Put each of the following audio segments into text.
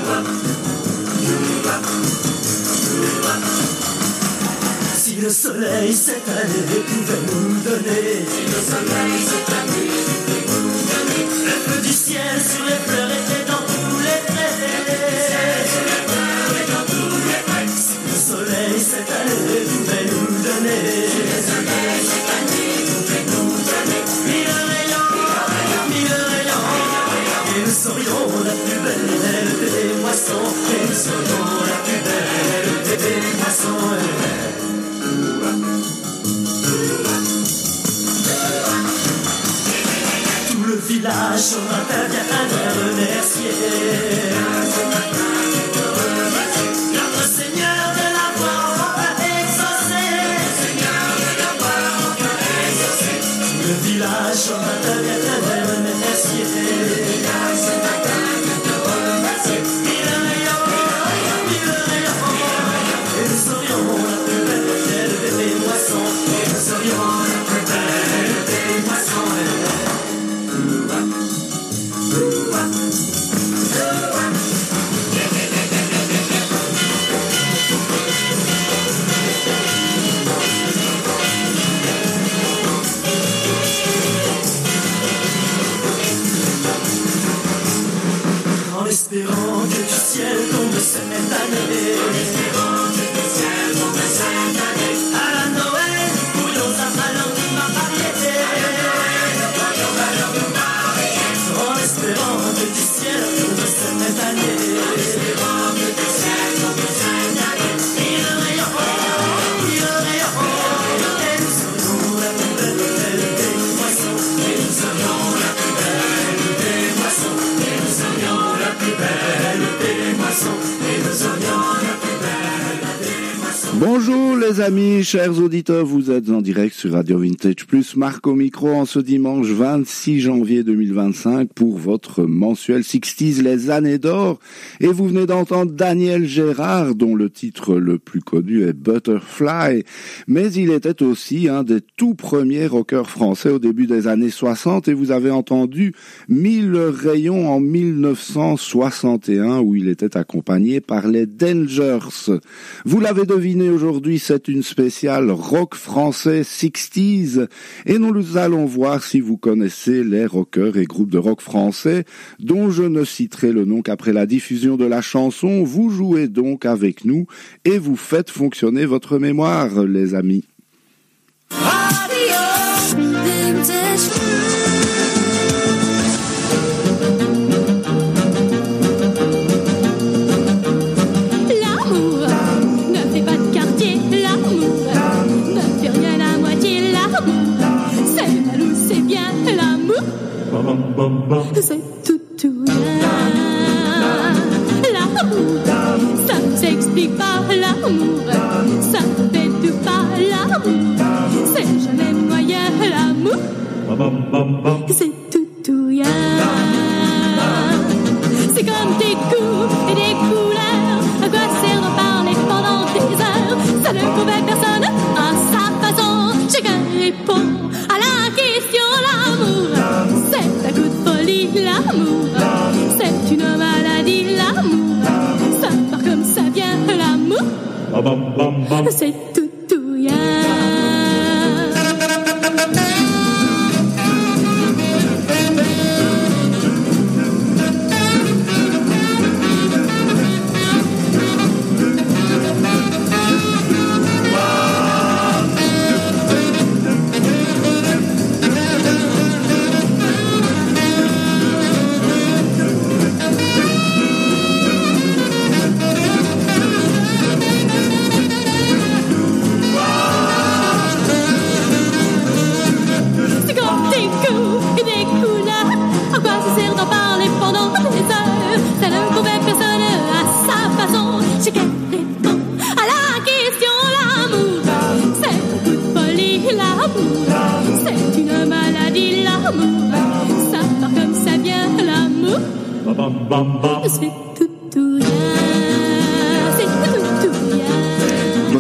Si le soleil cette année pouvait nous donner, si le soleil cette année pouvait nous donner, le feu du ciel sur les fleurs et dans tous les traits, sur les fleurs et dans tous les traits. Si le soleil cette année pouvait nous donner, si le soleil cette année pouvait nous donner, mille rayons, et nous serions la plus belle des moissons, et nous serions la plus belle des moissons. Tout le village ce matin vient à nous remercier. Notre Seigneur de l'avoir enfin exaucé. Tout le village ce matin vient à nous remercier. Mille rayons, et nous serions la plus belle des moissons. Et nous serions la plus belle des moissons. En espérant que du ciel tombe cette année, à la Noël, nous pourrions avoir ma variété. En espérant que du ciel tombe cette année, mille rayons, et nous serions la plus belle des moissons, et nous serions la plus belle des moissons, et nous serions la plus belle des moissons, et nous serions la plus belle des moissons. Bonjour les amis, chers auditeurs, vous êtes en direct sur Radio Vintage Plus, Marc au micro en ce dimanche 26 janvier 2025 pour votre mensuel 60s les années d'or. Et vous venez d'entendre Daniel Gérard, dont le titre le plus connu est Butterfly, mais il était aussi un des tout premiers rockers français au début des années 60 et vous avez entendu Mille rayons en 1961 où il était accompagné par les Dangers. Vous l'avez deviné, aujourd'hui c'est une spéciale rock français 60s et nous allons voir si vous connaissez les rockers et groupes de rock français dont je ne citerai le nom qu'après la diffusion de la chanson. Vous jouez donc avec nous et vous faites fonctionner votre mémoire, les amis. C'est tout rien. L'amour, ça ne s'explique pas. L'amour, ça ne fait tout pas. L'amour, c'est jamais moyen. L'amour, c'est tout rien. C'est comme des coups et des couleurs. À quoi sert de parler pendant des heures? Ça ne convainc personne à sa façon. Chacun répond à la question. L'amour, c'est un coup de folie. L'amour, c'est une maladie. L'amour, ça part comme ça vient. L'amour, c'est tout rien.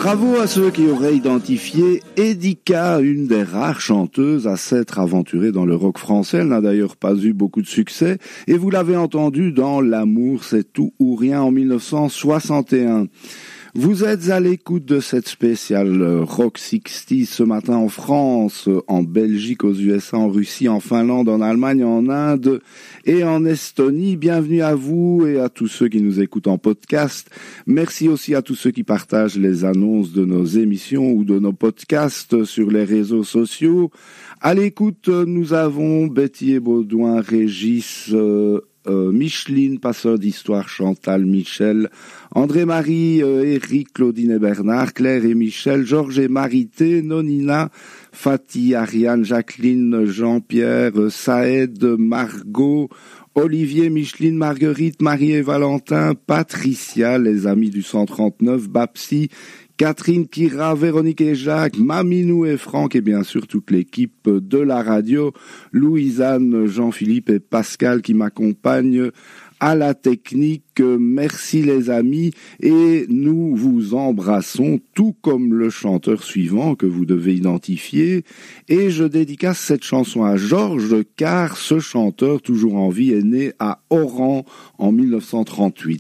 Bravo à ceux qui auraient identifié Edika, une des rares chanteuses à s'être aventurée dans le rock français. Elle n'a d'ailleurs pas eu beaucoup de succès. Et vous l'avez entendu dans L'amour, c'est tout ou rien en 1961. Vous êtes à l'écoute de cette spéciale Rock 60 ce matin en France, en Belgique, aux USA, en Russie, en Finlande, en Allemagne, en Inde et en Estonie. Bienvenue à vous et à tous ceux qui nous écoutent en podcast. Merci aussi à tous ceux qui partagent les annonces de nos émissions ou de nos podcasts sur les réseaux sociaux. À l'écoute, nous avons Betty et Baudouin, Régis, Micheline, Passeur d'Histoire, Chantal, Michel, André-Marie, Eric, Claudine et Bernard, Claire et Michel, Georges et Marité, Nonina, Fatih, Ariane, Jacqueline, Jean-Pierre, Saïd, Margot, Olivier, Micheline, Marguerite, Marie et Valentin, Patricia, les amis du 139, Babsi, Catherine, Kira, Véronique et Jacques, Maminou et Franck et bien sûr toute l'équipe de la radio, Louisanne, Jean-Philippe et Pascal qui m'accompagnent à la technique. Merci les amis et nous vous embrassons tout comme le chanteur suivant que vous devez identifier et je dédicace cette chanson à Georges car ce chanteur toujours en vie est né à Oran en 1938.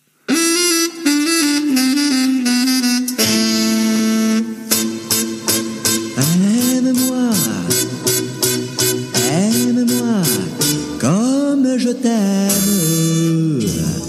Aime-moi comme je t'aime.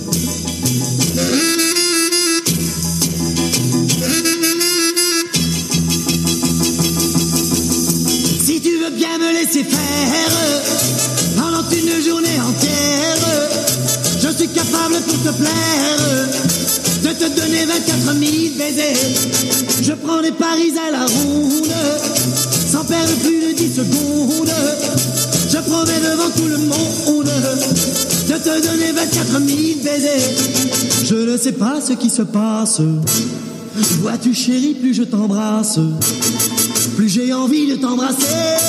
Si tu veux bien me laisser faire pendant une journée entière, je suis capable pour te plaire de te donner 24 000 baisers. Je prends les paris à la ronde sans perdre plus de 10 secondes. Je promets devant tout le monde de te donner 24 000 baisers. Je ne sais pas ce qui se passe. Vois-tu chérie, plus je t'embrasse, plus j'ai envie de t'embrasser.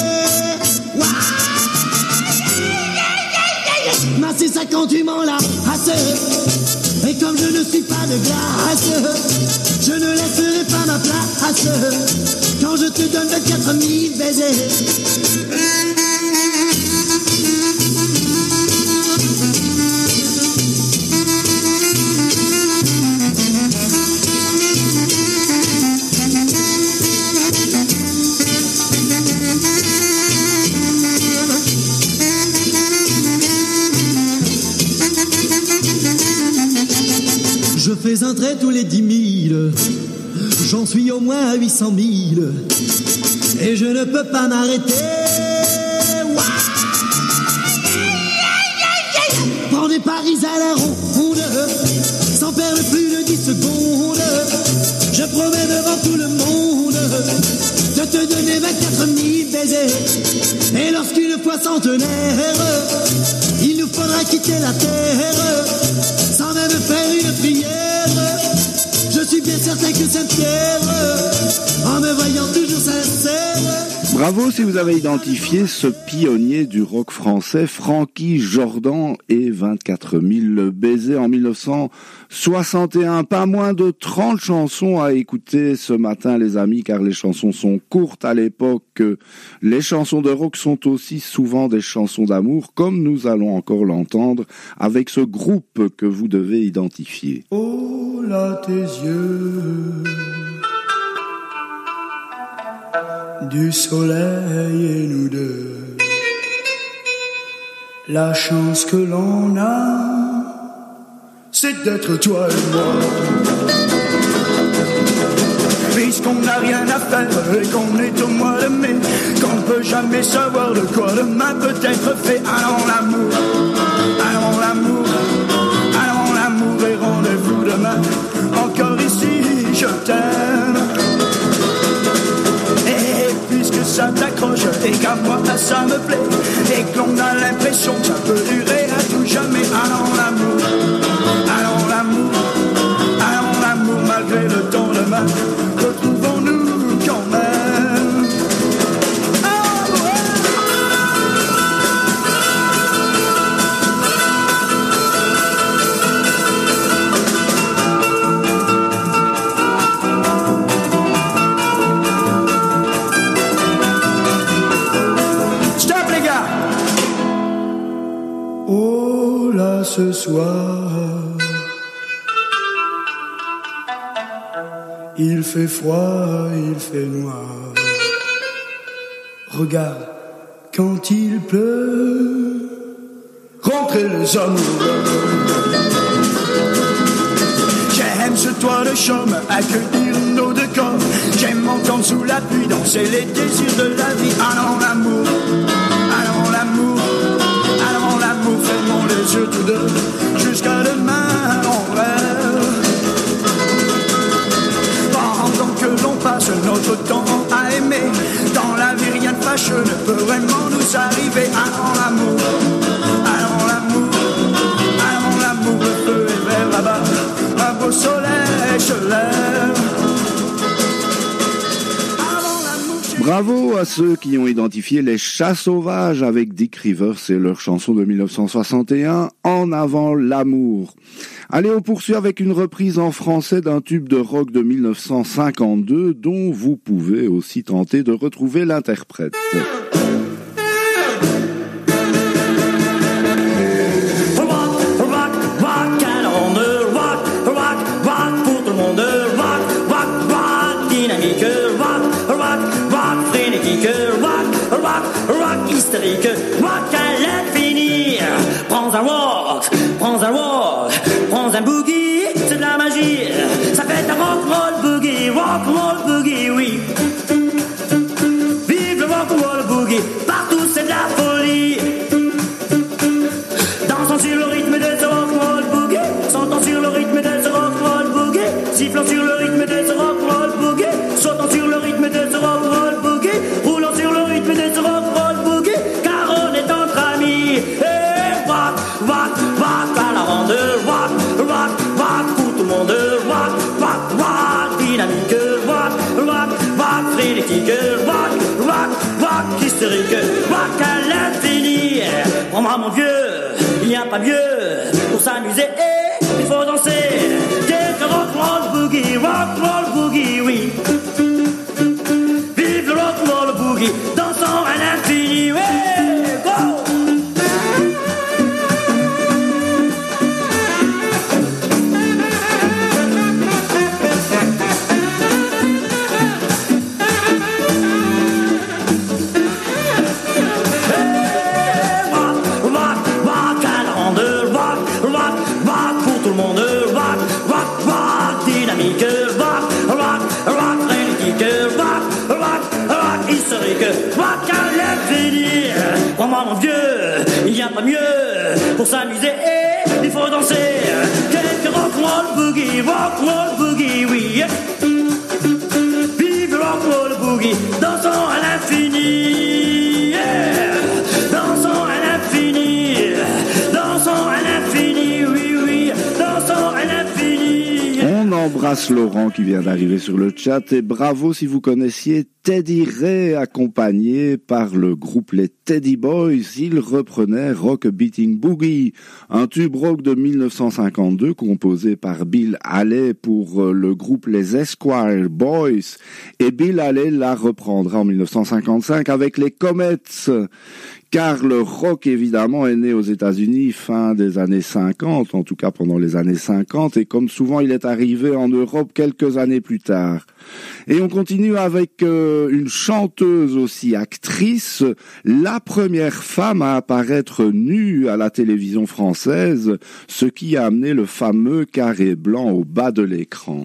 Mais c'est ça quand tu m'enlaces. Et comme je ne suis pas de glace, je ne laisserai pas ma place quand je te donne 24 000 baisers. Je fais un trait tous les 10 000, j'en suis au moins à 800 000, et je ne peux pas m'arrêter. Prends des paris à la ronde, sans perdre plus de 10 secondes. Je promets devant tout le monde de te donner 24 000 baisers. Et lorsqu'une fois centenaire, il nous faudra quitter la terre, sans même faire une prière. Je suis bien certain que ça me plaire, en me voyant toujours sincère. Bravo si vous avez identifié ce pionnier du rock français, Francky Jordan et 24 000 baisers en 1961. Pas moins de 30 chansons à écouter ce matin les amis, car les chansons sont courtes à l'époque. Les chansons de rock sont aussi souvent des chansons d'amour, comme nous allons encore l'entendre avec ce groupe que vous devez identifier. Oh là tes yeux, du soleil et nous deux, la chance que l'on a, c'est d'être toi et moi. Puisqu'on n'a rien à faire et qu'on est au mois de mai, qu'on ne peut jamais savoir de quoi demain peut être fait. Allons l'amour, allons l'amour, allons l'amour et rendez-vous demain. Encore ici, je t'aime. Que ça t'accroche et qu'à moi ça me plaît et qu'on a l'impression que ça peut durer à tout jamais. Allons l'amour, allons l'amour, allons l'amour malgré le temps de main. Retrouvons-nous quand même. soir. Il fait froid, il fait noir. Regarde, quand il pleut, rentrez les amoureux. J'aime ce toit de chaume, accueillir nos deux corps. J'aime entendre sous la pluie danser les désirs de la vie. Allons l'amour, allons l'amour, allons l'amour, fermons les yeux tous deux, jusqu'à demain on rêve. Pendant que l'on passe notre temps à aimer, dans la vie rien de fâcheux ne peut vraiment nous arriver. Allons l'amour, allons l'amour, allons l'amour, le feu est vert là-bas, un beau soleil se lève. Bravo à ceux qui ont identifié les chats sauvages avec Dick Rivers et leur chanson de 1961, En avant l'amour. Allez, on poursuit avec une reprise en français d'un tube de rock de 1952 dont vous pouvez aussi tenter de retrouver l'interprète. Hystérique, rock à l'infini. Prends un walk, prends un walk, prends un boogie, c'est de la magie. Ça fait un rock roll boogie, oui. Vive le rock roll boogie, partout c'est de la folie. Dansons sur le rythme de ce rock roll boogie, sautant sur le rythme de ce rock roll boogie, sifflant sur le rythme de ce rock roll boogie, sautant sur le rythme de ce rock roll boogie, roulant sur le rythme de ce rock roll boogie, car on est entre amis. Et rock, rock, rock à la ronde, rock, rock, rock pour tout le monde, rock, rock, rock, dynamique, rock, rock, rock, frénétique, rock, rock, rock, hystérique, rock à l'infini. Prends-moi mon vieux, il n'y a pas mieux pour s'amuser et il faut danser. Quelques rock, roll boogie, oui. Vive le rock, roll boogie, dansons à l'infini, ouais, go! Rock à l'infini. Prends-moi mon vieux, il n'y a pas mieux pour s'amuser et il faut danser. Quelques rock roll boogie, oui. Vive le rock roll boogie, dansons à l'infini, yeah. Dansons à l'infini, dansons à l'infini, oui, oui, dansons à l'infini. On embrasse Laurent qui vient d'arriver sur le chat et bravo si vous connaissiez Teddy Ray, accompagné par le groupe les Teddy Boys. Il reprenait Rock Beating Boogie, un tube rock de 1952 composé par Bill Haley pour le groupe les Esquire Boys. Et Bill Haley la reprendra en 1955 avec les Comets. Car le rock, évidemment, est né aux États-Unis fin des années 50, en tout cas pendant les années 50, et comme souvent, il est arrivé en Europe quelques années plus tard. Et on continue avec une chanteuse aussi actrice, la première femme à apparaître nue à la télévision française, ce qui a amené le fameux carré blanc au bas de l'écran.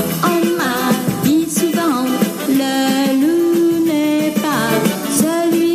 On m'a dit souvent, le loup n'est pas celui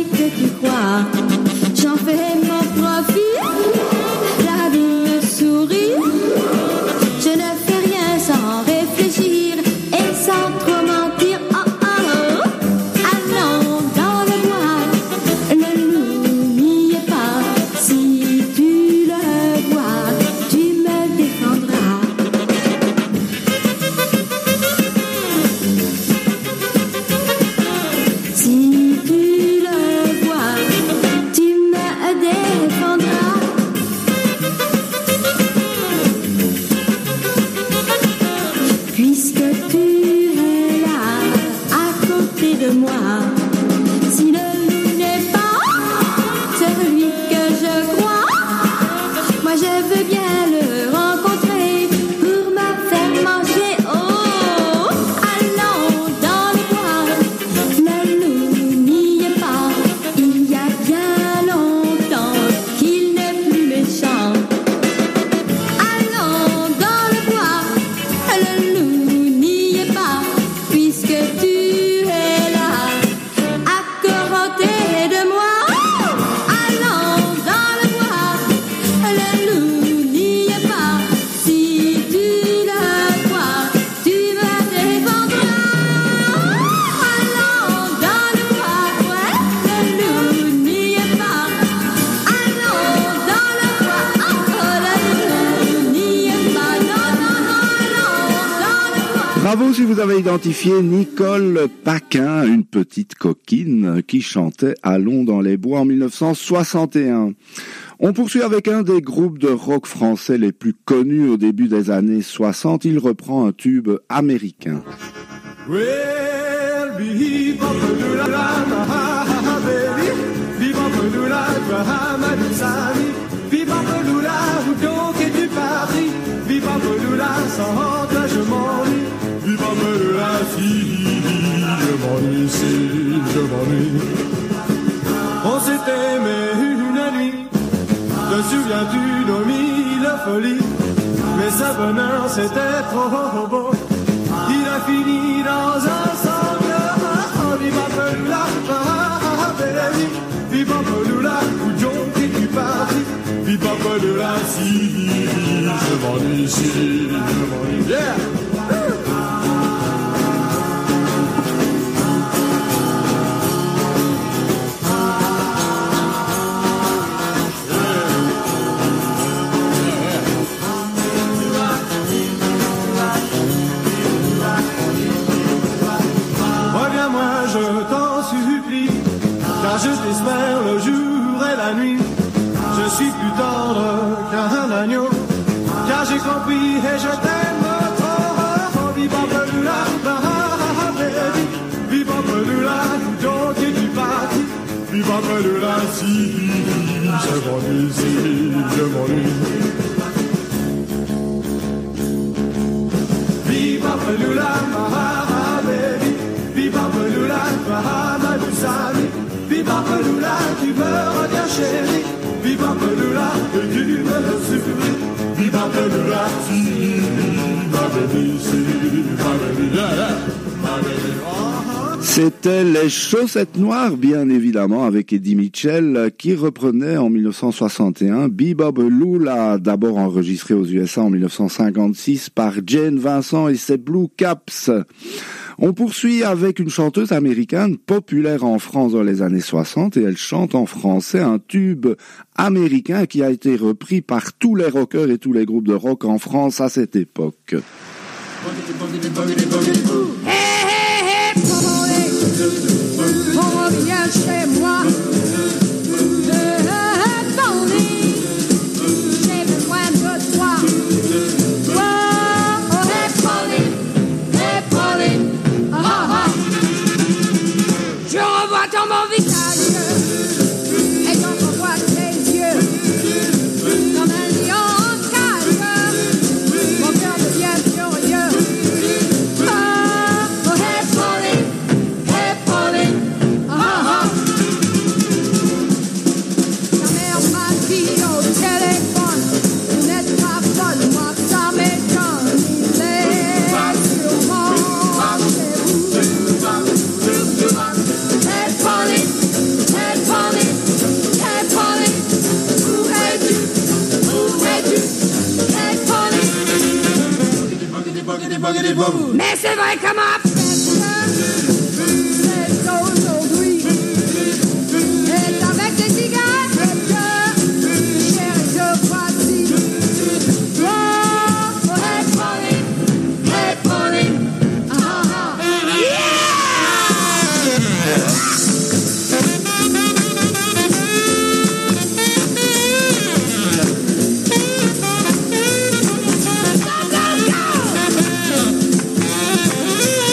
de moi. Si le loup n'est pas celui que je crois, moi je veux bien le rencontrer pour me faire manger. Oh, allons dans le bois, le loup n'y est pas. Il y a bien longtemps qu'il n'est plus méchant. Allons dans le bois, le loup n'y est pas, puisque tu es là, à côté de moi. Allons dans le bois, le loup n'y est pas. Si tu le vois, tu me défendras. Allons dans le bois, ouais, le loup n'y est pas. Allons dans le bois, oh, le loup n'y est pas. Non, non, non, allons dans le bois. Bravo si vous avez identifié Nicole Paquin, une petite coquine qui chantait Allons dans les bois en 1961. On poursuit avec un des groupes de rock français les plus connus au début des années 60. Il reprend un tube américain. Well, bebop-a-doo-la-la, baby. Bebop-a-doo-la, Bahama-Dou-Sami. Bebop-a-doo-la, où donc es-tu parti? Bebop-a-doo-la, sans honte, là je m'ennuie. Bebop-a-doo-la, si, je m'ennuie, si, je m'ennuie. On s'est aimé une nuit. Te souviens-tu nos mille folies? Mais sa bonheur c'était trop beau. Il a fini dans un sanglant. Bebop-a-doo-la, baby. Bebop-a-doo-la, où donc es-tu parti? Bebop-a-doo-la, si, je m'ennuie, si, je m'ennuie. Yeah! Reviens-moi, je t'en supplie, car je t'espère le jour et la nuit. Je suis plus tendre qu'un agneau, car j'ai compris et je t'aime trop. Bebop-a-doo-la, baby. Bebop-a-doo-la, où donc es-tu parti? Bebop-a-doo-la, si, je m'ennuie, si, je m'ennuie. Bebop-a-doo-la, baby. Bebop-a-doo-la, Bahama-Dou-Sami. Bebop-a-doo-la, tu me reviens chérie. Bebop-a-doo-la, que tu me supplies. Bebop-a-doola, si, ma baby, si, ma baby, yeah, yeah, ma baby, C'était les Chaussettes Noires, bien évidemment, avec Eddie Mitchell, qui reprenait en 1961 Bebop-a-doo-la, d'abord enregistré aux USA en 1956 par Jane Vincent et ses Blue Caps. On poursuit avec une chanteuse américaine populaire en France dans les années 60 et elle chante en français un tube américain qui a été repris par tous les rockers et tous les groupes de rock en France à cette époque. Reviens chez moi. J'ai besoin de toi. Oh, hey Pauline, ah, ah. Je revois ton beau visage et quand on voit tes yeux comme un lion en cage, mon cœur devient furieux. Oh, hey Pauline, ah, ah. Ta mère m'a dit au téléphone, vous n'êtes pas folle, moi ça m'étonne. Il est sûrement chez vous. Hey Pauline, où es-tu? Hey Pauline. Mais c'est vrai que ma fête, c'est aujourd'hui. Et avec des cigarettes, chérie, je voici. Oh, hey Pauline, ah, ah. Yeah! Go, go, go!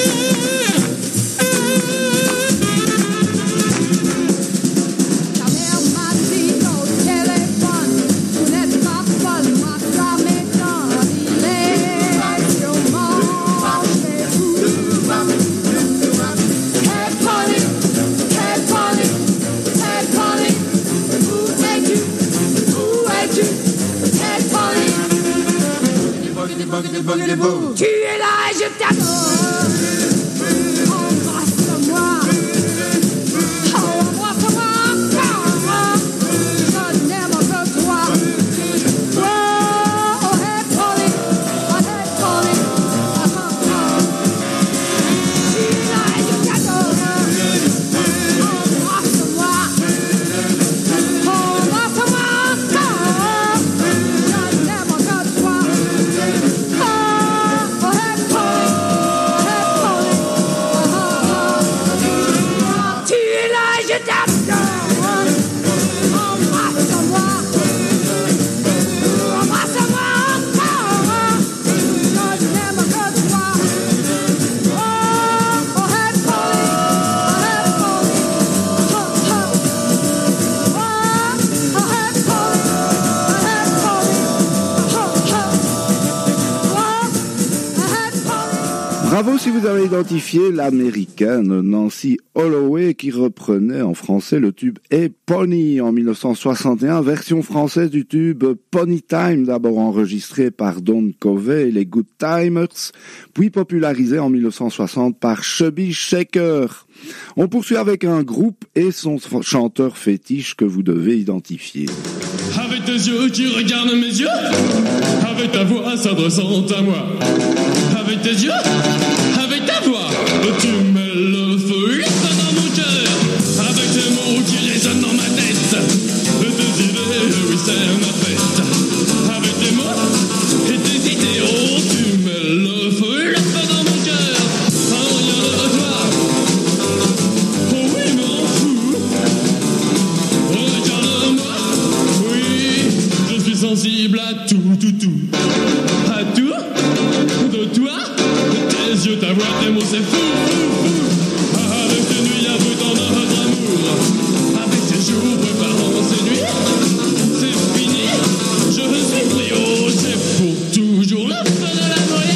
voulez-vous? Tu es là et je t'adore. Embrasse-moi. Oh, embrasse-moi encore. Je n'aime que toi. Oh, hey, Polly. Oh, hey, Polly. Tu es là et je t'adore. Embrasse-moi. Oh, embrasse-moi encore. Je n'aime que toi. Oh, hey, Polly. Tu es là et je t'adore. Embrasse-moi. Embrasse-moi encore. Je n'aime que toi. Oh, hey, Polly. Hey, Polly. Oh, hey, Polly. Hey, Polly. Bravo si vous avez identifié l'américaine Nancy Holloway qui reprenait en français le tube Hey Pony en 1961, version française du tube Pony Time, d'abord enregistré par Don Covey et les Good Timers, puis popularisé en 1960 par Chubby Shaker. On poursuit avec un groupe et son chanteur fétiche que vous devez identifier. Avec tes yeux qui regardent mes yeux, avec ta voix s'adressant à moi, avec tes yeux, avec ta voix, tu mets le feu dans mon cœur, avec tes mots qui résonnent dans ma tête, tes idées, oui c'est ma fête, avec tes mots et tes idées, oh tu mets le feu dans mon cœur, rien de toi, oh oui m'en fous, regarde-moi, oui, je suis sensible à tout, à tout, de toi, tes yeux, ta voix, tes mots, c'est fou, avec tes nuits aboutant dans notre amour, avec tes jours préparant ces nuits, c'est fini, je suis pris, oh, c'est pour toujours le feu de la moyenne.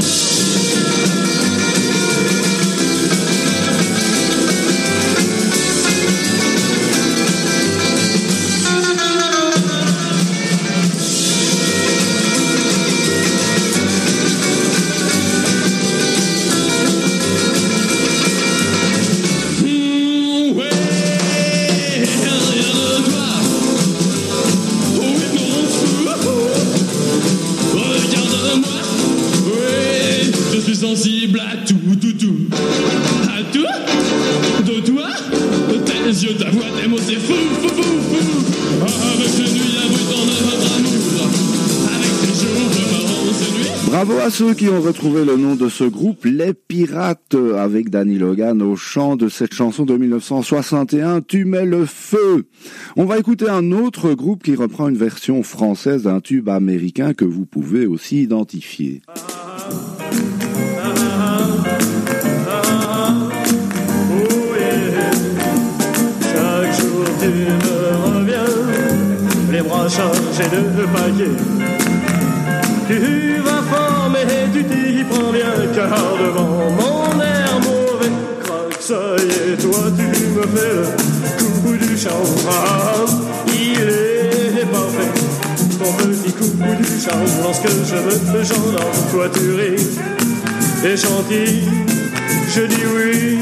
Sensible à tout, à tout, de toi, tes yeux, ta voix, tes mots, c'est fou, avec tes nuits aboutant de notre amour, avec tes jours préparant ces nuits. Bravo à ceux qui ont retrouvé le nom de ce groupe, Les Pirates, avec Danny Logan au chant de cette chanson de 1961, Tu mets le feu. On va écouter un autre groupe qui reprend une version française d'un tube américain que vous pouvez aussi identifier. Tu me reviens, les bras chargés de paquets. Tu vas fort mais tu t'y prends bien, car devant mon air mauvais, craque ça y est, toi tu me fais le coup du champ. Il est parfait, ton petit coup du champ. Lorsque je me j'endors, toi tu ris et chantilles, je dis oui.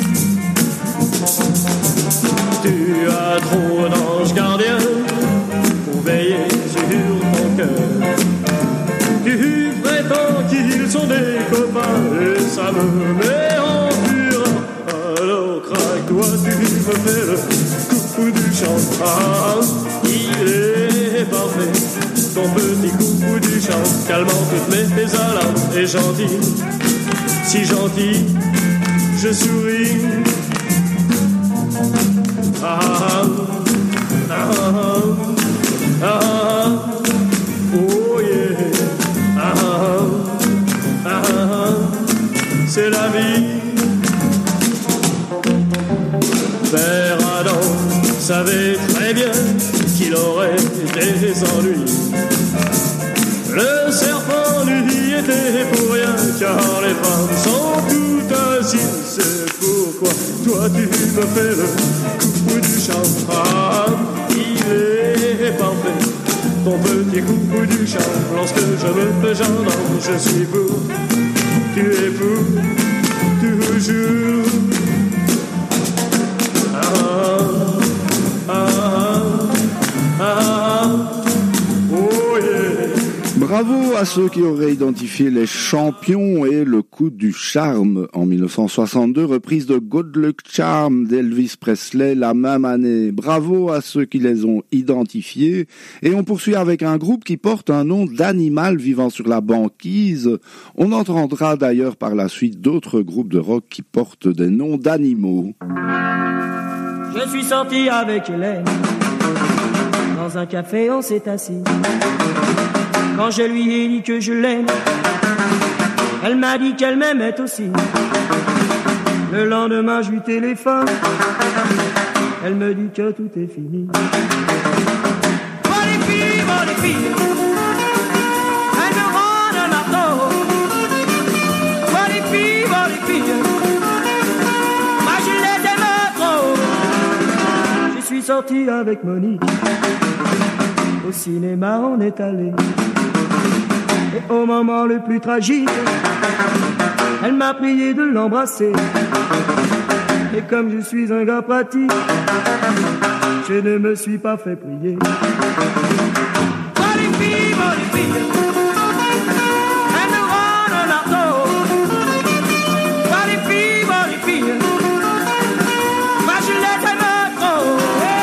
Tu as trop d'anges gardiens pour veiller sur ton cœur. Tu prétends qu'ils sont des copains et ça me met en fureur. Alors craque-toi, tu me fais le coup du chant. Il est parfait, ton petit coup du chant, calmant toutes mes alarmes et gentil, si gentil, je souris. Oh yeah, c'est la vie. Père Adam savait très bien qu'il aurait des ennuis. Le serpent lui était pour rien, car les femmes sont toutes ainsi. C'est pourquoi toi tu me fais le coup du champ. Il est parfait, ton petit coup du charme. Lorsque je me fais gendarme, je suis pour, tu es pour, toujours. Oh yeah. Bravo à ceux qui auraient identifié les champions et le coup du charme en 1962, reprise de Good Luck Charm d'Elvis Presley la même année. Bravo à ceux qui les ont identifiés. Et on poursuit avec un groupe qui porte un nom d'animal vivant sur la banquise. On entendra d'ailleurs par la suite d'autres groupes de rock qui portent des noms d'animaux. Je suis sorti avec Hélène. Dans un café, on s'est assis. Quand je lui ai dit que je l'aime, elle m'a dit qu'elle m'aimait aussi. Le lendemain, je lui téléphone. Elle me dit que tout est fini. Oh les filles, elles me rendent un marteau. Oh les filles, moi je les aime trop. Je suis sorti avec Monique. Au cinéma, on est allé. Et au moment le plus tragique, elle m'a prié de l'embrasser. Et comme je suis un gars pratique, je ne me suis pas fait prier. Oh les filles, elles me rendent un marteau. Oh les filles, moi je les aime trop.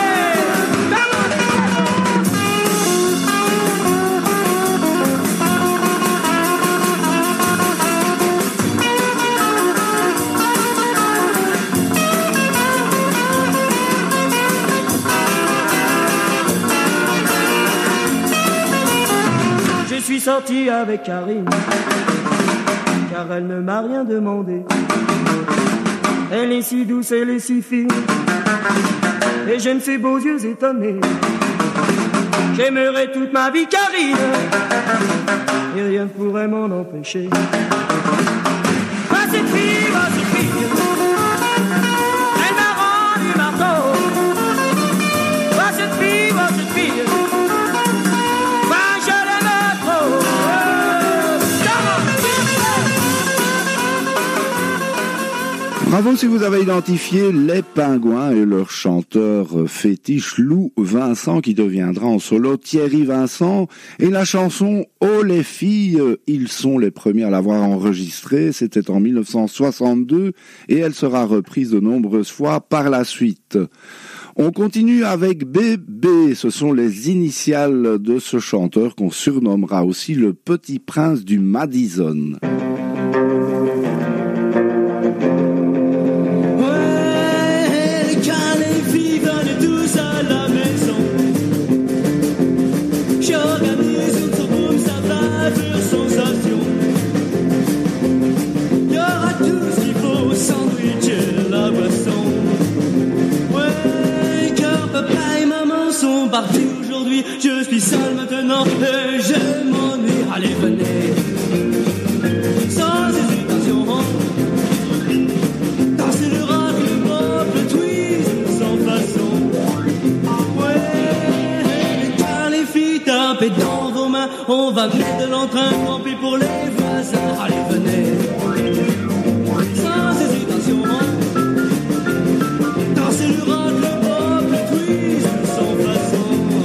Je suis sorti avec Karine, car elle ne m'a rien demandé. Elle est si douce, elle est si fine, et je ne fais beaux yeux étonnés. J'aimerais toute ma vie Karine, et rien ne pourrait m'en empêcher. Cette fille, elle m'a rendu marteau. Cette fille, Bravo si vous avez identifié les Pingouins et leur chanteur fétiche Lou Vincent qui deviendra en solo Thierry Vincent. Et la chanson « Oh les filles », ils sont les premiers à l'avoir enregistrée, c'était en 1962 et elle sera reprise de nombreuses fois par la suite. On continue avec Bébé, ce sont les initiales de ce chanteur qu'on surnommera aussi le Petit Prince du Madison. Parti aujourd'hui, je suis seul maintenant et je m'ennuie. Allez, venez, sans hésitation, dansez le rock, le pop, le twist, sans façon. Ouais, car les filles tapez dans vos mains, on va mettre de l'entrain, tant pis pour les voisins. Allez, venez, sans hésitation, dansez le rock, le pop, le twist, sans façon.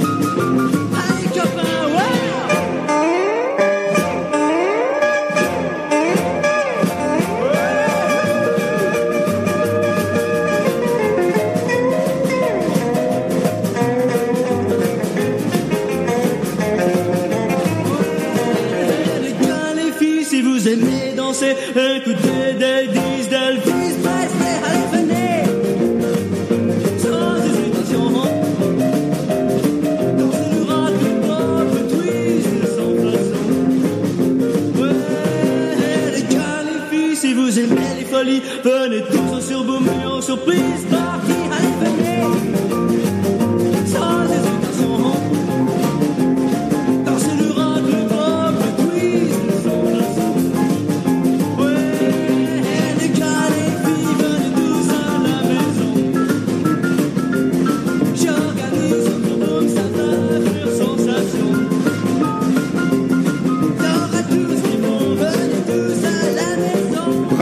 Écoutez des disques d'Elvis Presley, allez venez, sans hésitation, dansez le rock, le pop, le twist, sans façon. Ouais, les gars, les filles, si vous aimez les folies, venez tous en surboom et en surprise party, allez venez, sans hésitation, dansez le rock, le pop, le twist, sans façon. J'organise un tour, ça va faire sensation.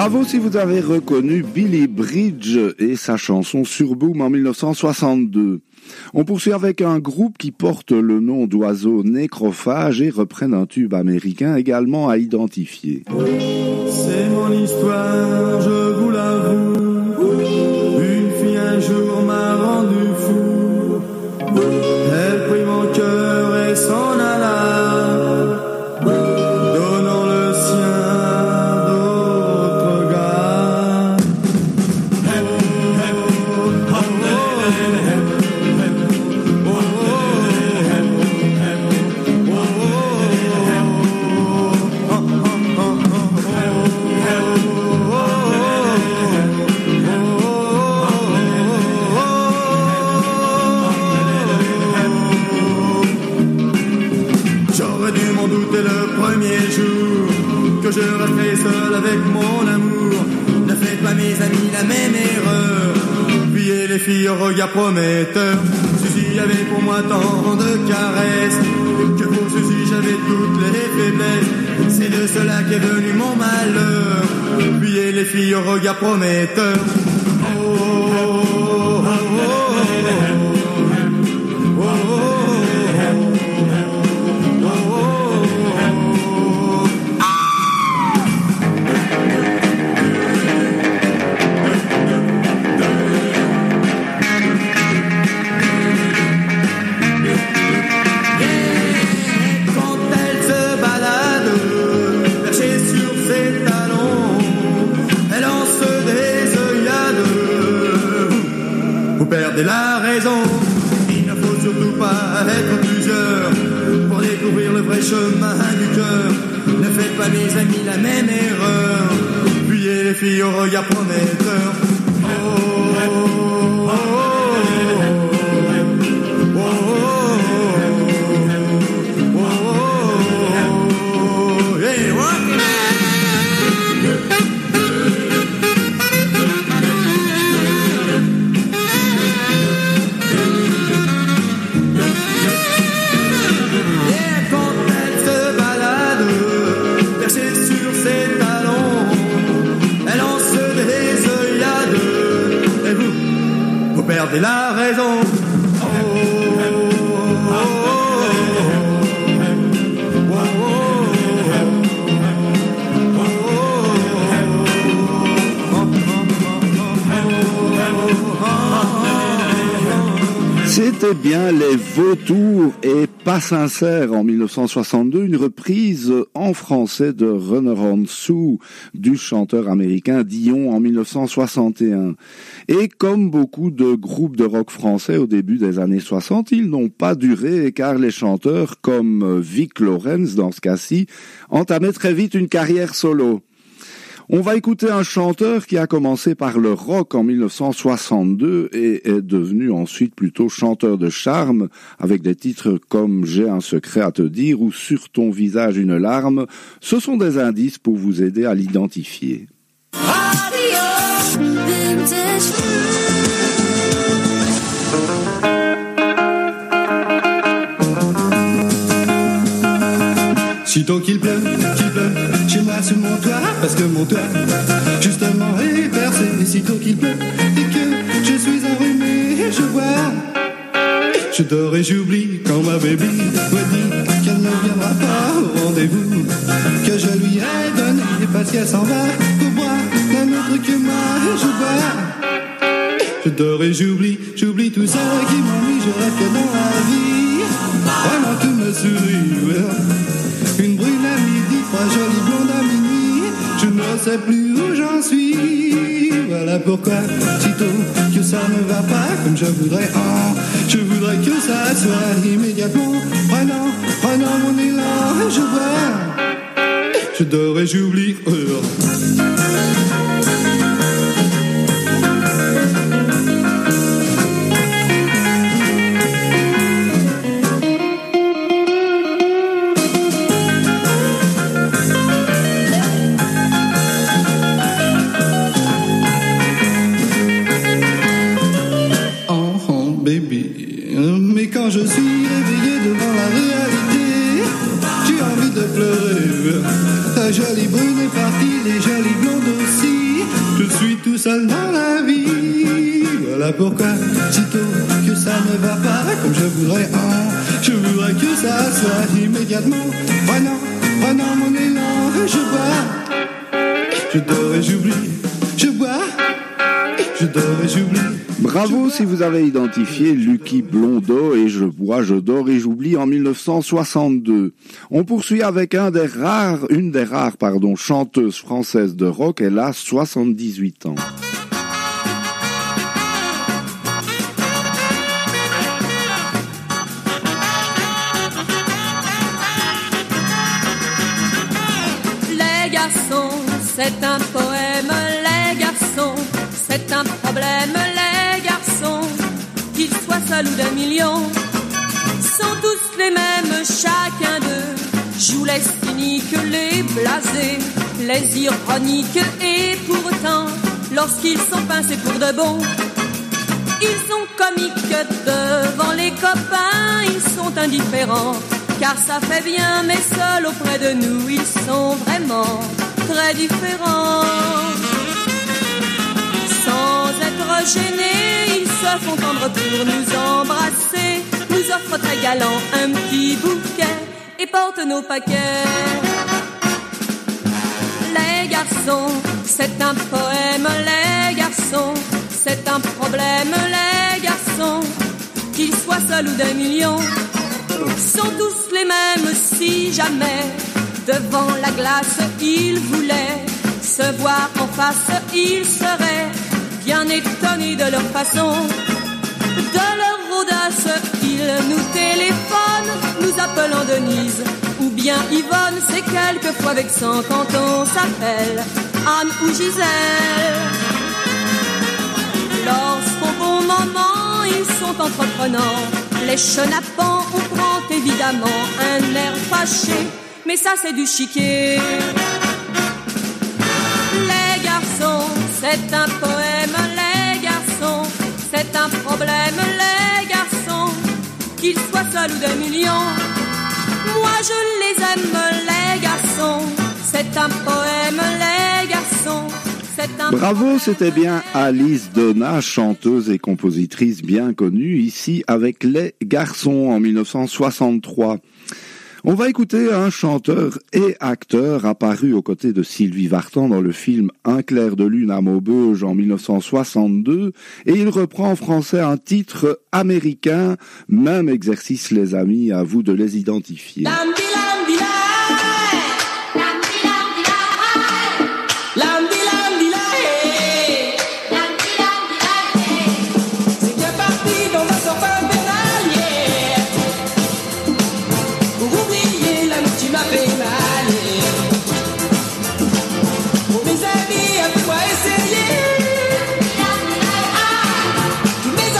Bravo si vous avez reconnu Billy Bridge et sa chanson Sur Boom en 1962. On poursuit avec un groupe qui porte le nom d'oiseau nécrophage et reprennent un tube américain également à identifier. C'est mon histoire, je vous l'avoue. Une fille un jour m'a rendu fou. Elle prit mon cœur et s'en alla, donnant le sien à d'autres gars. Que je resterai seul avec mon amour. Ne faites pas mes amis la même erreur. Fuyez les filles au regard prometteur. Suzy avait pour moi tant de caresses que pour Suzy j'avais toutes les faiblesses. C'est de cela qu'est venu mon malheur. Fuyez les filles au regard prometteur. Perdez la raison, il ne faut surtout pas être plusieurs pour découvrir le vrai chemin du cœur. Ne faites pas mes amis la même erreur. Fuyez les filles au regard prometteur. Perdez la raison. C'était bien les Vautours et Pas sincère en 1962, une reprise en français de Runner on Sue du chanteur américain Dion en 1961. Et comme beaucoup de groupes de rock français au début des années 60, ils n'ont pas duré car les chanteurs comme Vic Lawrence, dans ce cas-ci, entamaient très vite une carrière solo. On va écouter un chanteur qui a commencé par le rock en 1962 et est devenu ensuite plutôt chanteur de charme avec des titres comme J'ai un secret à te dire ou Sur ton visage une larme. Ce sont des indices pour vous aider à l'identifier. Sitôt qu'il pleut, chez moi sur mon toit, parce que mon toit, justement, est percé. Et sitôt qu'il pleut, et que je suis enrhumé, je bois, je dors et j'oublie quand ma baby m'a dit qu'elle ne viendra pas au rendez-vous que je lui ai donné, parce qu'elle s'en va pour boire d'un autre que moi, je bois, je dors et j'oublie tout ça qui m'ennuie, je rêve que dans la vie, vraiment tout me sourit, une brune à midi, trois jolies blondes à minuit, je ne sais plus où j'en suis. Voilà pourquoi, sitôt que ça ne va pas comme je voudrais que ça soit immédiatement. Prenant mon élan, je bois, je dors et j'oublie. Mais quand je suis réveillé devant la réalité, j'ai envie de pleurer. Ta jolie brune est partie, les jolies blondes aussi. voilà pourquoi, sitôt que ça ne va pas comme je voudrais que ça soit immédiatement. Prenant mon élan, je bois, je dors et j'oublie, je bois, je dors et j'oublie. Bravo si vous avez identifié Lucky Blondeau et Je bois, je dors et j'oublie en 1962. On poursuit avec une des rares chanteuses françaises de rock. Elle a 78 ans. Les garçons, c'est un poème, les garçons, c'est un problème, les garçons, qu'ils soient seuls ou d'un million, sont tous les mêmes, chacun d'eux joue les cyniques, les blasés, les ironiques, et pourtant, lorsqu'ils sont pincés pour de bon, ils sont comiques devant les copains, ils sont indifférents, car ça fait bien, mais seuls auprès de nous, ils sont vraiment très différents. Sans être gênés, ils se font tendre pour nous embrasser, nous offrent très galant un petit bouquet et portent nos paquets. Les garçons, c'est un poème, les garçons, c'est un problème, les garçons, qu'ils soient seuls ou d'un million, sont tous les mêmes si jamais, devant la glace, ils voulaient se voir en face, ils seraient bien étonnés de leur façon, de leur audace. Ils nous téléphonent, nous appelant Denise ou bien Yvonne, c'est quelquefois vexant quand on s'appelle Anne ou Gisèle. Lorsqu'au bon moment ils sont entreprenants, les chenapans, on prend évidemment un air fâché, mais ça c'est du chiquet. Les garçons, c'est un poème, les garçons, c'est un problème, les garçons, qu'ils soient seuls ou d'un million, moi je les aime, les garçons, c'est un poème, les garçons. Bravo, c'était bien Alice Donna, chanteuse et compositrice bien connue, ici avec Les Garçons en 1963. On va écouter un chanteur et acteur apparu aux côtés de Sylvie Vartan dans le film Un clair de lune à Maubeuge en 1962, et il reprend en français un titre américain. Même exercice les amis, à vous de les identifier.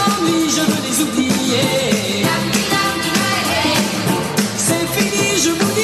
C'est fini, je vous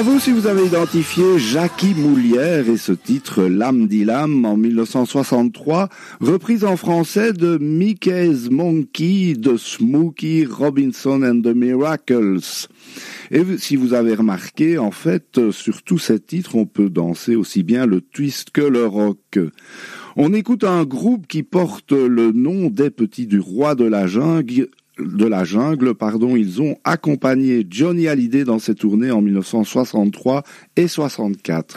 Bravo si vous avez identifié Jackie Moulière et ce titre L'âme dit l'âme en 1963, reprise en français de Mickey's Monkey de Smokey Robinson and the Miracles. Et si vous avez remarqué, en fait, sur tous ces titres, on peut danser aussi bien le twist que le rock. On écoute un groupe qui porte le nom des Petits du Roi de la Jungle. Ils ont accompagné Johnny Hallyday dans ses tournées en 1963 et 64.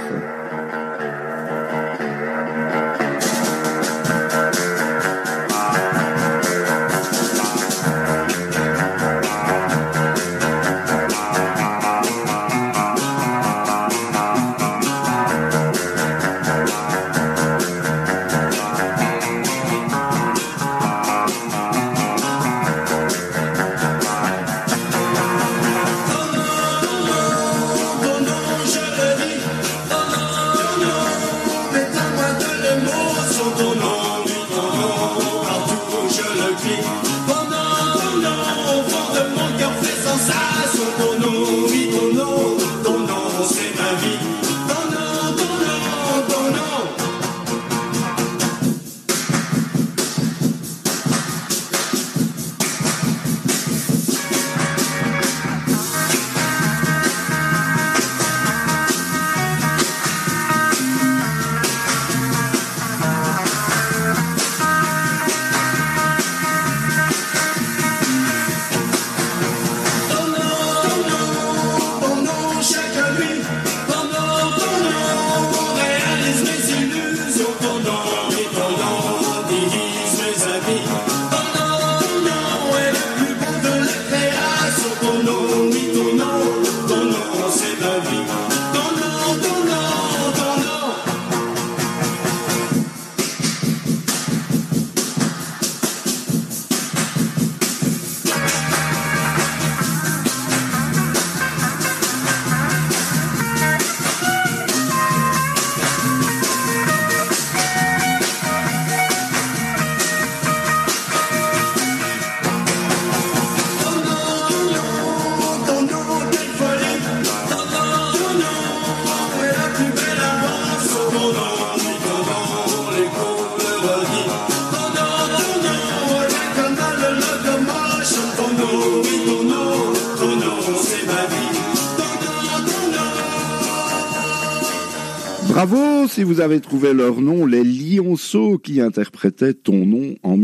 Bravo si vous avez trouvé leur nom, les Lionceaux qui interprétaient Ton nom en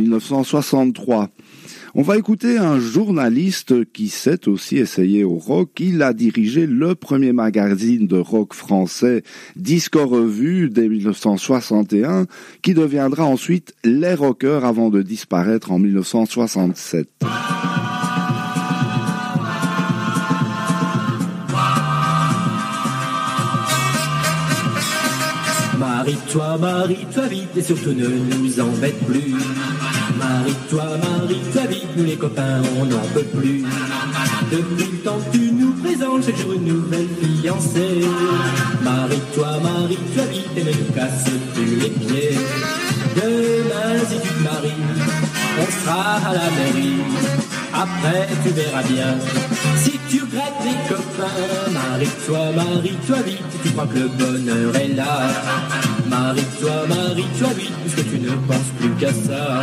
1963. On va écouter un journaliste qui s'est aussi essayé au rock. Il a dirigé le premier magazine de rock français, Disco Revue, dès 1961, qui deviendra ensuite Les Rockers avant de disparaître en 1967. Marie-toi vite et surtout ne nous embête plus. Marie-toi vite, nous les copains on n'en peut plus. Depuis le temps que tu nous présentes chaque jour une nouvelle fiancée. Marie-toi vite et ne nous casse plus les pieds. Demain si tu te maries, on sera à la mairie. Après tu verras bien, si tu regrettes les copains. Marie-toi vite, tu crois que le bonheur est là. Marie-toi vite, puisque tu ne penses plus qu'à ça.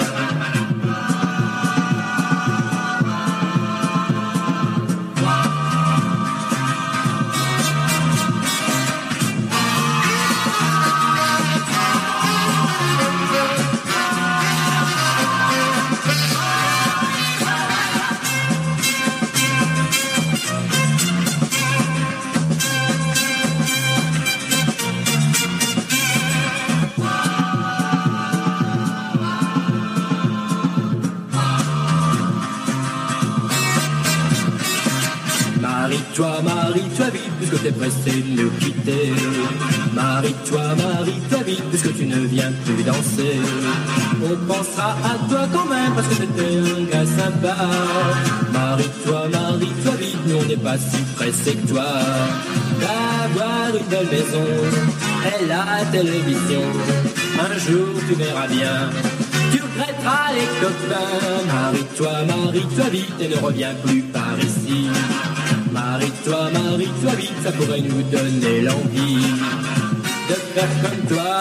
Marie-toi vite, puisque t'es pressé de nous quitter. Marie-toi vite, puisque tu ne viens plus danser. On pensera à toi quand même, parce que t'étais un gars sympa. Marie-toi vite, nous on n'est pas si pressé que toi d'avoir une belle maison et la télévision. Un jour tu verras bien, tu regretteras les copains. Marie-toi vite et ne reviens plus par ici. Marie-toi vite, ça pourrait nous donner l'envie de faire comme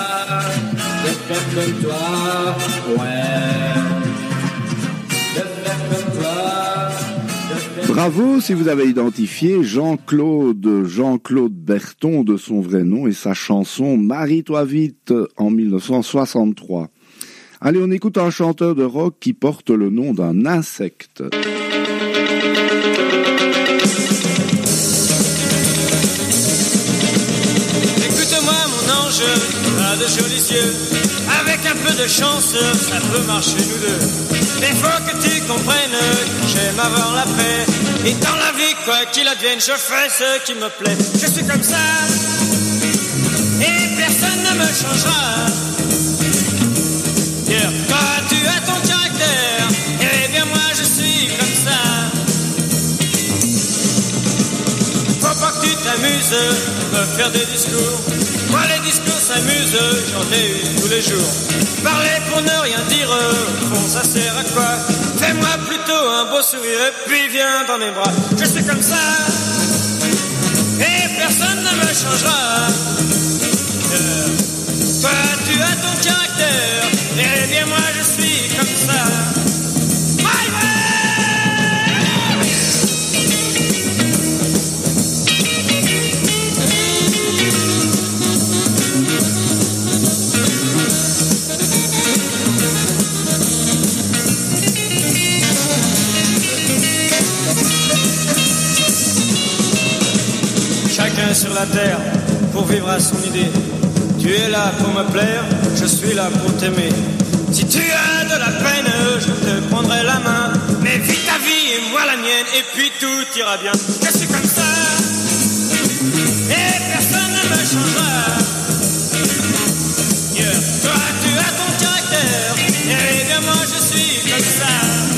toi, ouais. De faire comme toi. Bravo si vous avez identifié Jean-Claude Berton de son vrai nom et sa chanson Marie-toi vite en 1963. Allez, on écoute un chanteur de rock qui porte le nom d'un insecte. Écoute-moi mon ange, t'as de jolis yeux. Avec un peu de chance, ça peut marcher nous deux. Mais faut que tu comprennes que j'aime avoir la paix. Et dans la vie, quoi qu'il advienne, je fais ce qui me plaît. Je suis comme ça, et personne ne me changera. Yeah. Toi, tu as ton caractère, et bien moi je suis comme ça. Faut pas que tu t'amuses, me faire des discours. Moi les discours s'amusent, j'en ai eu tous les jours. Parler pour ne rien dire, bon ça sert à quoi? Fais-moi plutôt un beau sourire et puis viens dans mes bras. Je suis comme ça, et personne ne me changera. Toi tu as ton caractère, et bien moi je suis comme ça. Chacun sur la terre pour vivre à son idée. Tu es là pour me plaire, je suis là pour t'aimer. Si tu as de la peine, je te prendrai la main. Mais vis ta vie et moi la mienne, et puis tout ira bien. Je suis comme ça, et personne ne me changera. Yeah. Toi tu as ton caractère, et bien moi je suis comme ça.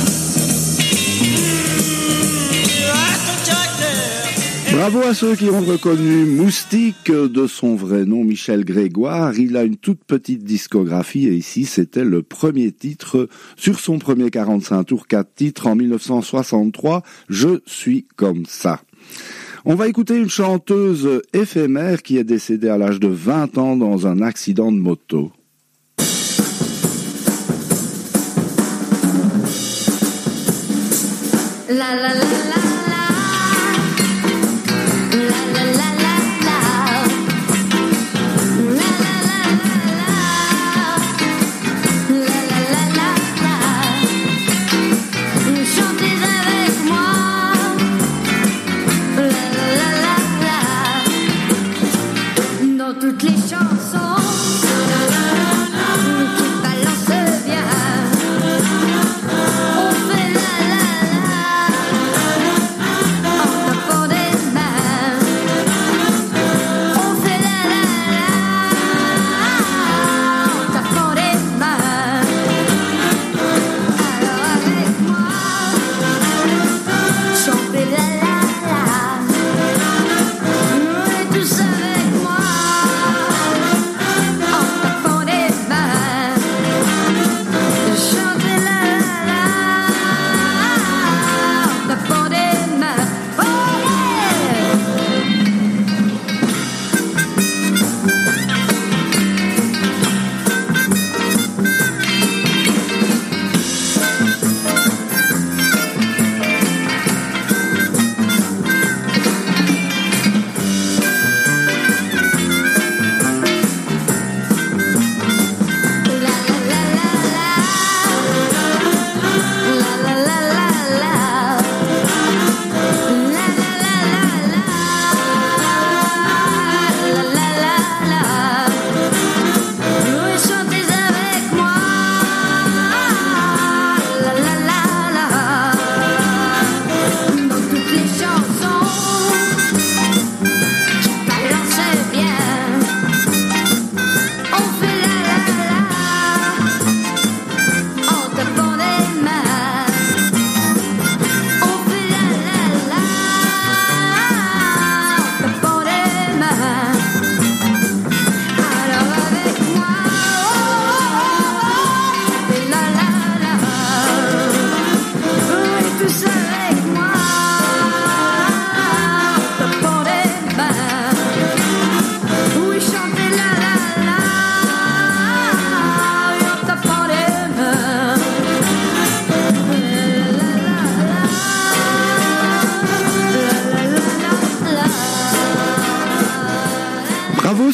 Tu as ton caractère. Bravo à ceux qui ont reconnu Moustique de son vrai nom, Michel Grégoire. Il a une toute petite discographie et ici c'était le premier titre sur son premier 45 tours, 4 titres en 1963, Je suis comme ça. On va écouter une chanteuse éphémère qui est décédée à l'âge de 20 ans dans un accident de moto. La la la la. Toutes les chansons qui balancent bien, on fait la la la.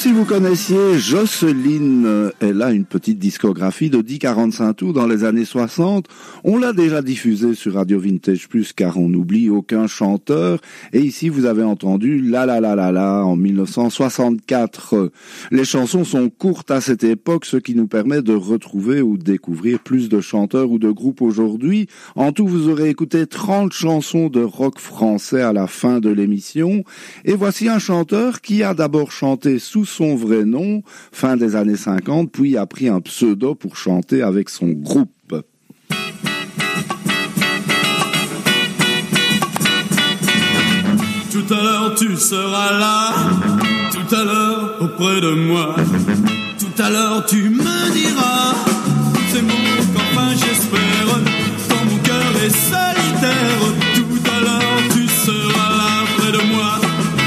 si vous connaissiez Jocelyne, elle a une petite discographie de 10-45 tours dans les années 60. On l'a déjà diffusée sur Radio Vintage Plus car on n'oublie aucun chanteur. Et ici, vous avez entendu La La La La La en 1964. Les chansons sont courtes à cette époque, ce qui nous permet de retrouver ou découvrir plus de chanteurs ou de groupes aujourd'hui. En tout, vous aurez écouté 30 chansons de rock français à la fin de l'émission. Et voici un chanteur qui a d'abord chanté sous son vrai nom, fin des années 50, puis a pris un pseudo pour chanter avec son groupe. Tout à l'heure tu seras là, tout à l'heure auprès de moi. Tout à l'heure tu me diras, c'est mon qu'enfin j'espère, quand mon cœur est solitaire. Tout à l'heure tu seras là près de moi.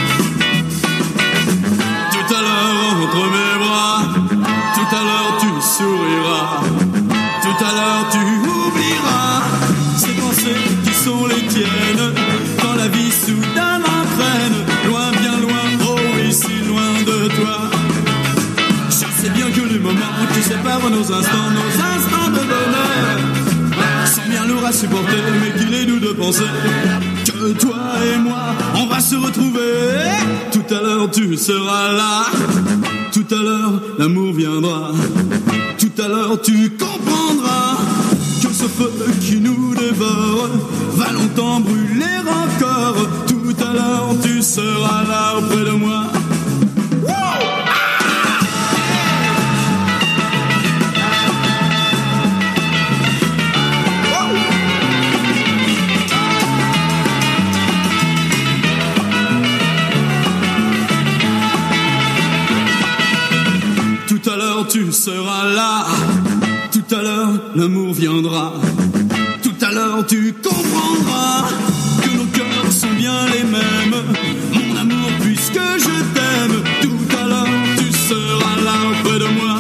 Tout à l'heure entre mes bras, tout à l'heure tu souriras. Tout à l'heure tu oublieras ces pensées qui sont les tiennes, quand la vie soudain m'entraîne, loin, bien loin, oh oui, si loin de toi. Je sais bien que les moments qui séparent nos instants de bonheur sont bien lourds à supporter, mais qu'il est doux de penser que toi et moi, on va se retrouver. Tout à l'heure tu seras là, tout à l'heure l'amour viendra. Tout à l'heure tu comprendras que ce feu qui nous dévore va longtemps brûler encore. Tout à l'heure tu seras là auprès de moi. Tout à l'heure tu seras là, tout à l'heure l'amour viendra. Tout à l'heure tu comprendras que nos cœurs sont bien les mêmes. Mon amour, puisque je t'aime, tout à l'heure tu seras là auprès de moi.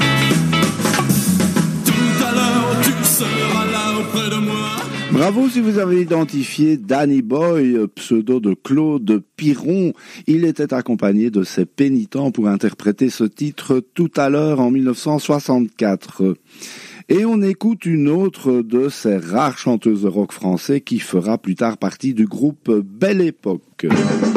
Tout à l'heure tu seras là auprès de moi. Bravo si vous avez identifié Danny Boy, pseudo de Claude Piron. Il était accompagné de ses pénitents pour interpréter ce titre Tout à l'heure en 1964. Et on écoute une autre de ces rares chanteuses de rock français qui fera plus tard partie du groupe Belle Époque.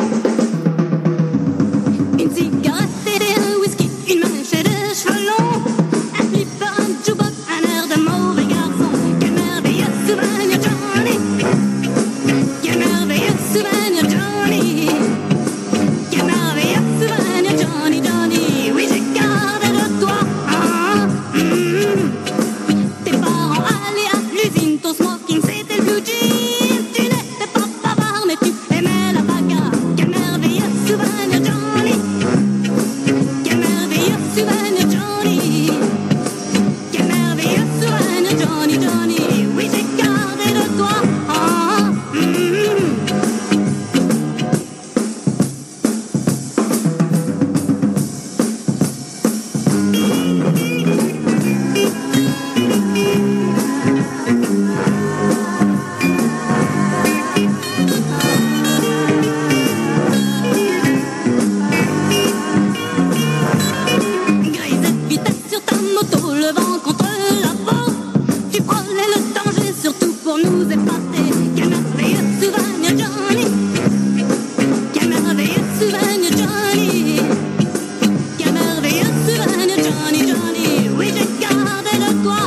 Une cigarette et des whisky, une manche de cheveux longs, un flipper, un jukebox, un air de mauvais garçon. Quel merveilleux souvenir, Johnny. Quel merveilleux souvenir, Johnny. Quel merveilleux souvenir, Johnny, Johnny. Oui, j'ai gardé de toi. Tes parents allaient à l'usine, ton smoking c'était le blue jean. Tu n'étais pas bavard, mais tu aimais la bagarre. Quel merveilleux souvenir, Johnny. Quel merveilleux souvenir, Johnny. Quel merveilleux souvenir, Johnny, Johnny. Oui, j'ai gardé de toi. Grisette vitesse sur ta moto, le vent contre la peau. Tu prenais le danger surtout pour nous épater. Quel merveilleux souvenir, Johnny. Quel merveilleux souvenir, Johnny. Quel merveilleux souvenir, Johnny, Johnny. Oui, j'ai gardé de toi.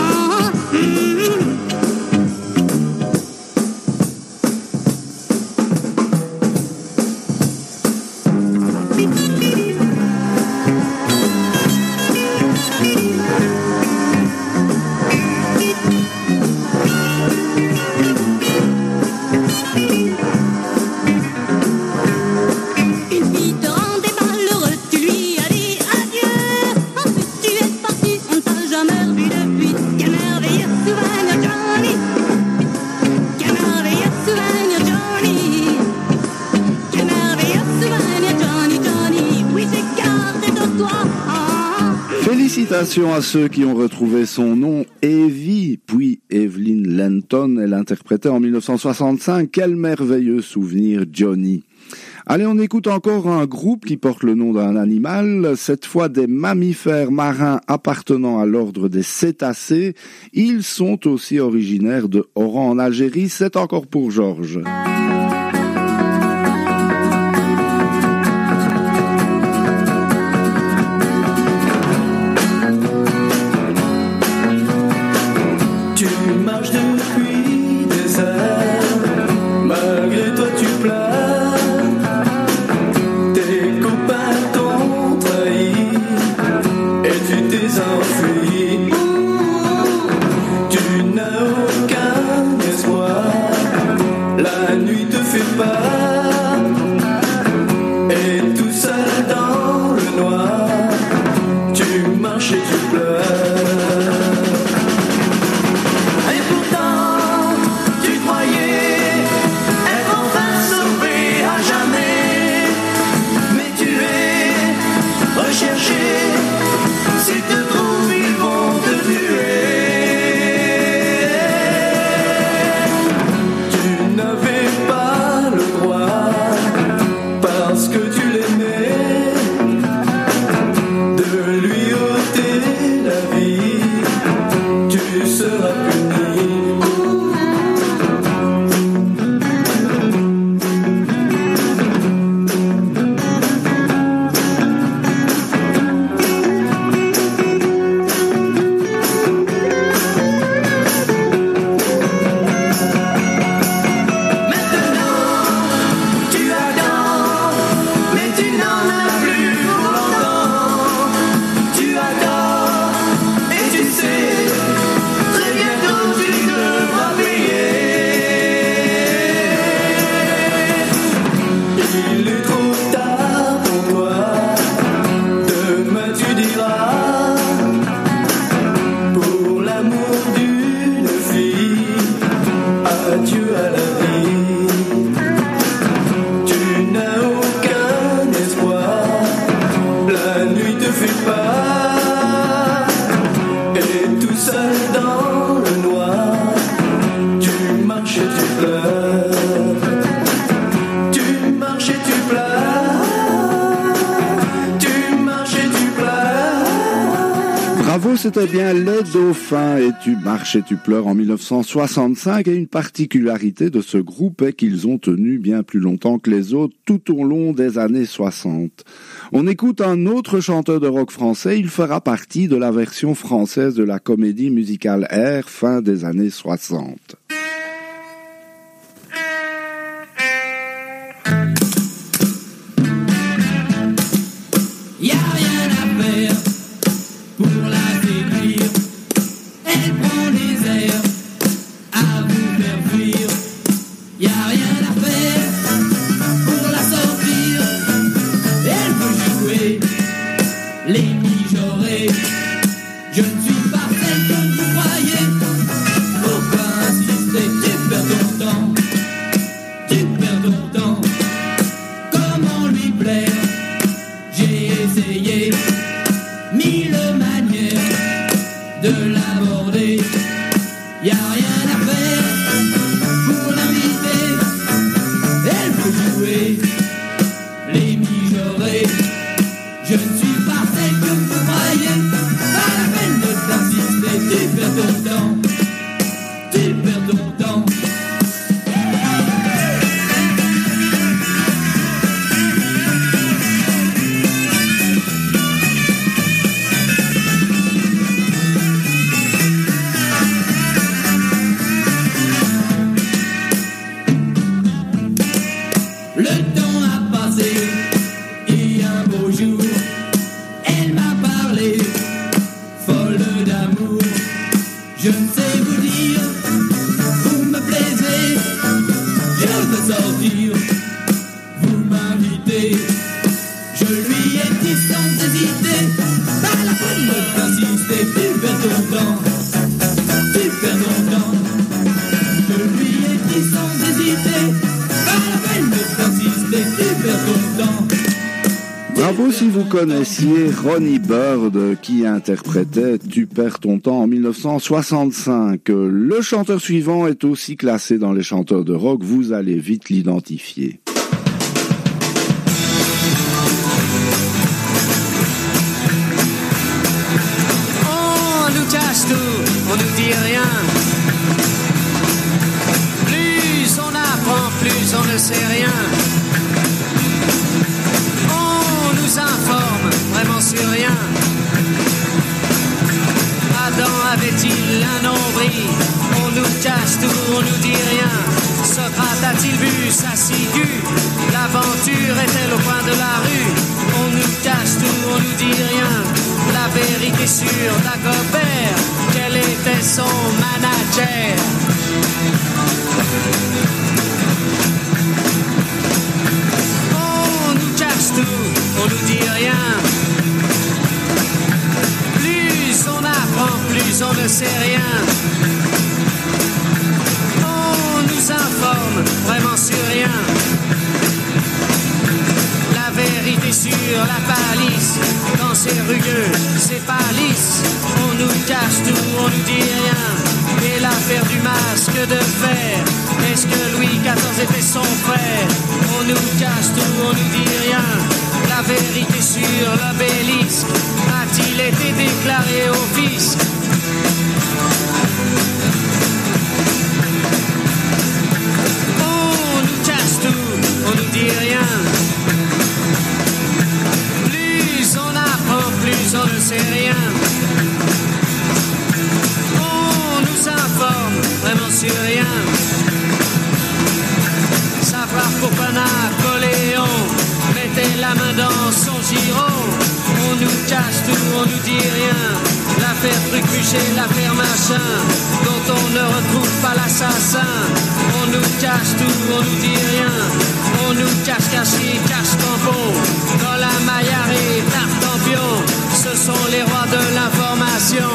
Une fille te rendait malheureux, tu lui as dit adieu. Ensuite tu es parti, on ne t'a jamais revu depuis. Quel merveilleux souvenir, Johnny. Quel merveilleux souvenir, Johnny. Quel merveilleux souvenir, Johnny, Johnny. Oui, j'ai gardé de toi. Félicitations à ceux qui ont retrouvé son nom, Evie, puis Evelyn Lenton, elle interprétait en 1965 Quel merveilleux souvenir, Johnny. Allez, on écoute encore un groupe qui porte le nom d'un animal, cette fois des mammifères marins appartenant à l'ordre des cétacés. Ils sont aussi originaires de Oran en Algérie, c'est encore pour Georges. Tu marches depuis des heures, malgré toi tu pleures. Tes copains t'ont trahi et tu t'es enfui. Tu n'as aucun espoir, la nuit te fait peur. Et tout seul dans le noir, tu marches et tu pleures. C'était bien Les Dauphins et Tu marches et tu pleures en 1965, et une particularité de ce groupe est qu'ils ont tenu bien plus longtemps que les autres tout au long des années 60. On écoute un autre chanteur de rock français, il fera partie de la version française de la comédie musicale Air fin des années 60. Y a rien à faire pour la séduire. Elle prend des airs à vous faire fuir. Y a rien à faire pour la sortir. Elle veut jouer les mijaurées. Je ne suis pas celle que vous croyez. Pourquoi insister? Tu perds ton temps. Tu perds ton temps. Comment lui plaire? J'ai essayé mille manières de l'aborder. Y a rien à faire pour l'inviter. Elle veut jouer les mijaurées. Je ne suis pas celle que vous croyez. Pas la peine de t'insister. Tu perds ton temps. Tu perds ton temps. Le temps a passé et un beau jour, elle m'a parlé, folle d'amour. Je ne sais vous dire, vous me plaisez. Je veux sortir, vous m'invitez. Je lui ai dit sans hésiter, pas la peine de t'insister. Tu perds ton temps, tu perds ton temps. Je lui ai dit sans hésiter, pas la peine de t'insister. Tu perds ton temps. Bravo si vous connaissiez Ronnie Bird qui interprétait Tu perds ton temps en 1965. Le chanteur suivant est aussi classé dans les chanteurs de rock, vous allez vite l'identifier. On nous cache tout, on nous dit rien. Plus on apprend, plus on ne sait rien. On nous informe vraiment sur rien. Adam avait-il un nombril? On nous cache tout, on nous dit rien. Socrate a-t-il vu sa ciguë? L'aventure est-elle au coin de la rue? On nous cache tout, on nous dit rien. La vérité sur Dagobert, quel était son manager? On nous cache tout, on nous dit rien. Plus on apprend, plus on ne sait rien. On nous informe vraiment sur rien. La vérité sur la palisse, quand c'est rugueux, c'est pas lisse. On nous cache tout, on nous dit rien. Et l'affaire du masque de fer, est-ce que Louis XIV était son frère? On nous cache tout, on nous dit rien. La vérité sur l'obélisque, a-t-il été déclaré au fisc? On nous cache tout, on nous dit rien. Plus on apprend, plus on ne sait rien. On nous informe vraiment sur rien. Savoir pourquoi Napoléon mettait la main dans son giron. On nous cache tout, on nous dit rien. L'affaire Truc-Buchet, l'affaire machin, dont on ne retrouve pas l'assassin. On nous cache tout, on nous dit rien. On nous cache caché, cache tampon. Dans la Maillard et Tartampion, ce sont les rois de l'information.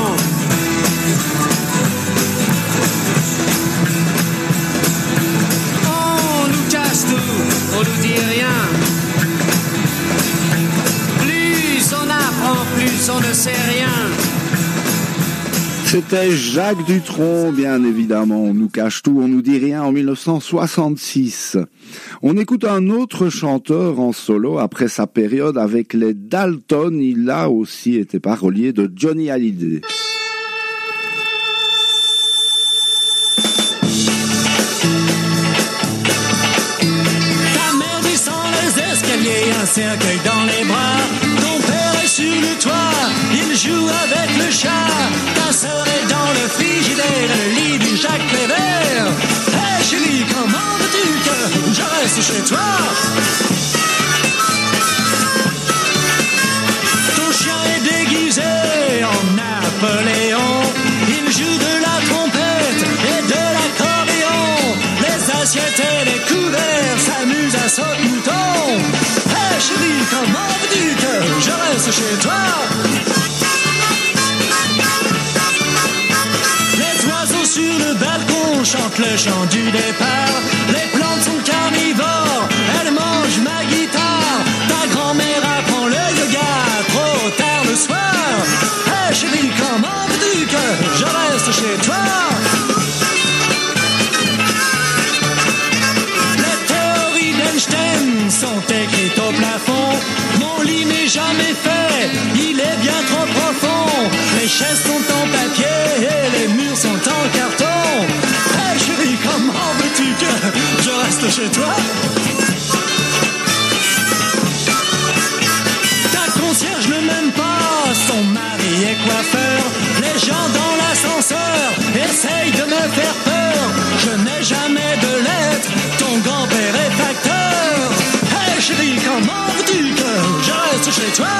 On nous cache tout, on nous dit rien. Plus on apprend, plus on ne sait rien. C'était Jacques Dutronc, bien évidemment. On nous cache tout, on nous dit rien en 1966. On écoute un autre chanteur en solo après sa période avec les Dalton. Il a aussi été parolier de Johnny Hallyday. Ta mère descend les escaliers, un cercueil dans les bras. Ton père est sur le toit, il joue avec le chat. Ta sœur est dans le frigidaire, le lit du Jacques Prévert. Hé chérie, comment veux-tu que je reste chez toi? Ton chien est déguisé en Napoléon. Il joue de la trompette et de l'accordéon. Les assiettes et les couverts s'amusent à saute-mouton. Hé chérie, comment veux-tu que je reste chez toi? Les oiseaux sur le balcon chantent le chant du départ. Les plantes sont carnivores, elles mangent ma guitare. Ta grand-mère apprend le yoga trop tard le soir. Hé chérie, comment veux-tu que je reste chez toi? Les théories d'Einstein sont écrites au plafond. Mon lit n'est jamais fait, il est bien trop profond. Les chaises sont en papier et les murs sont en carton. Hé chérie, comment veux-tu que je reste chez toi? Ta concierge ne m'aime pas, son mari est coiffeur. Les gens dans l'ascenseur essayent de me faire peur. Je n'ai jamais de lettres, ton grand-père est facteur. Hé chérie, comment veux-tu que je reste chez toi?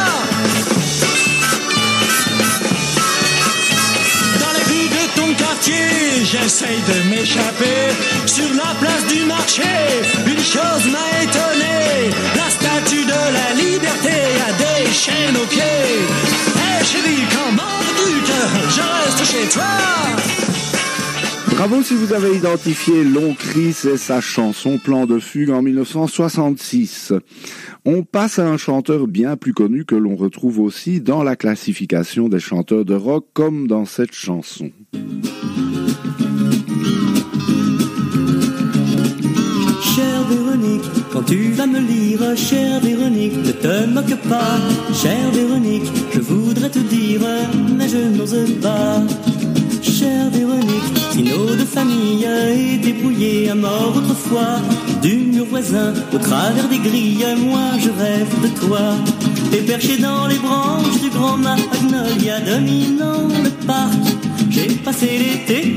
Dans les rues de ton quartier, j'essaye de m'échapper. Sur la place du marché, une chose m'a étonné. La statue de la liberté a des chaînes aux pieds. Hé chérie, comment veux-tu que je reste chez toi? Bravo si vous avez identifié Long Chris et sa chanson Plan de fugue en 1966. On passe à un chanteur bien plus connu que l'on retrouve aussi dans la classification des chanteurs de rock comme dans cette chanson. Chère Véronique, Véronique, quand tu vas me lire, chère Véronique, ne te moque pas, chère Véronique, je voudrais te dire, mais je n'ose pas. Chère Véronique, si nos deux familles étaient brouillées à mort autrefois, du mur voisin au travers des grilles, moi je rêve de toi. Et perché dans les branches du grand magnolia dominant le parc, j'ai passé l'été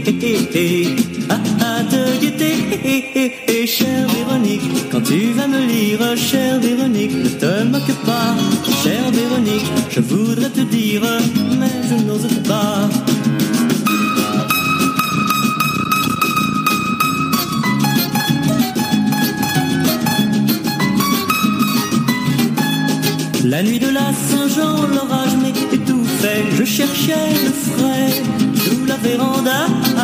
à te guetter. Chère Véronique, quand tu vas me lire, chère Véronique, ne te moque pas, chère Véronique, je voudrais te dire, mais je n'ose pas. La nuit de la Saint-Jean, l'orage m'étouffait, je cherchais le frais sous la véranda,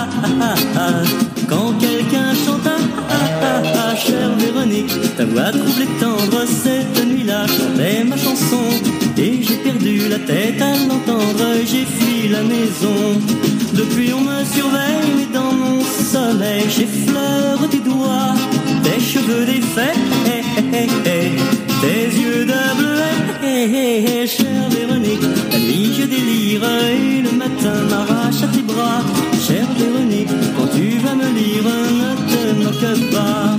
quand quelqu'un chanta, chère Véronique, ta voix troublée tendre, cette nuit-là chantait ma chanson, et j'ai perdu la tête à l'entendre, j'ai fui la maison. Depuis on me surveille, mais dans mon sommeil, j'effleure tes doigts, tes cheveux défaits, tes yeux de bleuet, chère Véronique, la nuit je délire et le matin m'arrache à tes bras. Chère Véronique, quand tu vas me lire, ne te moque pas.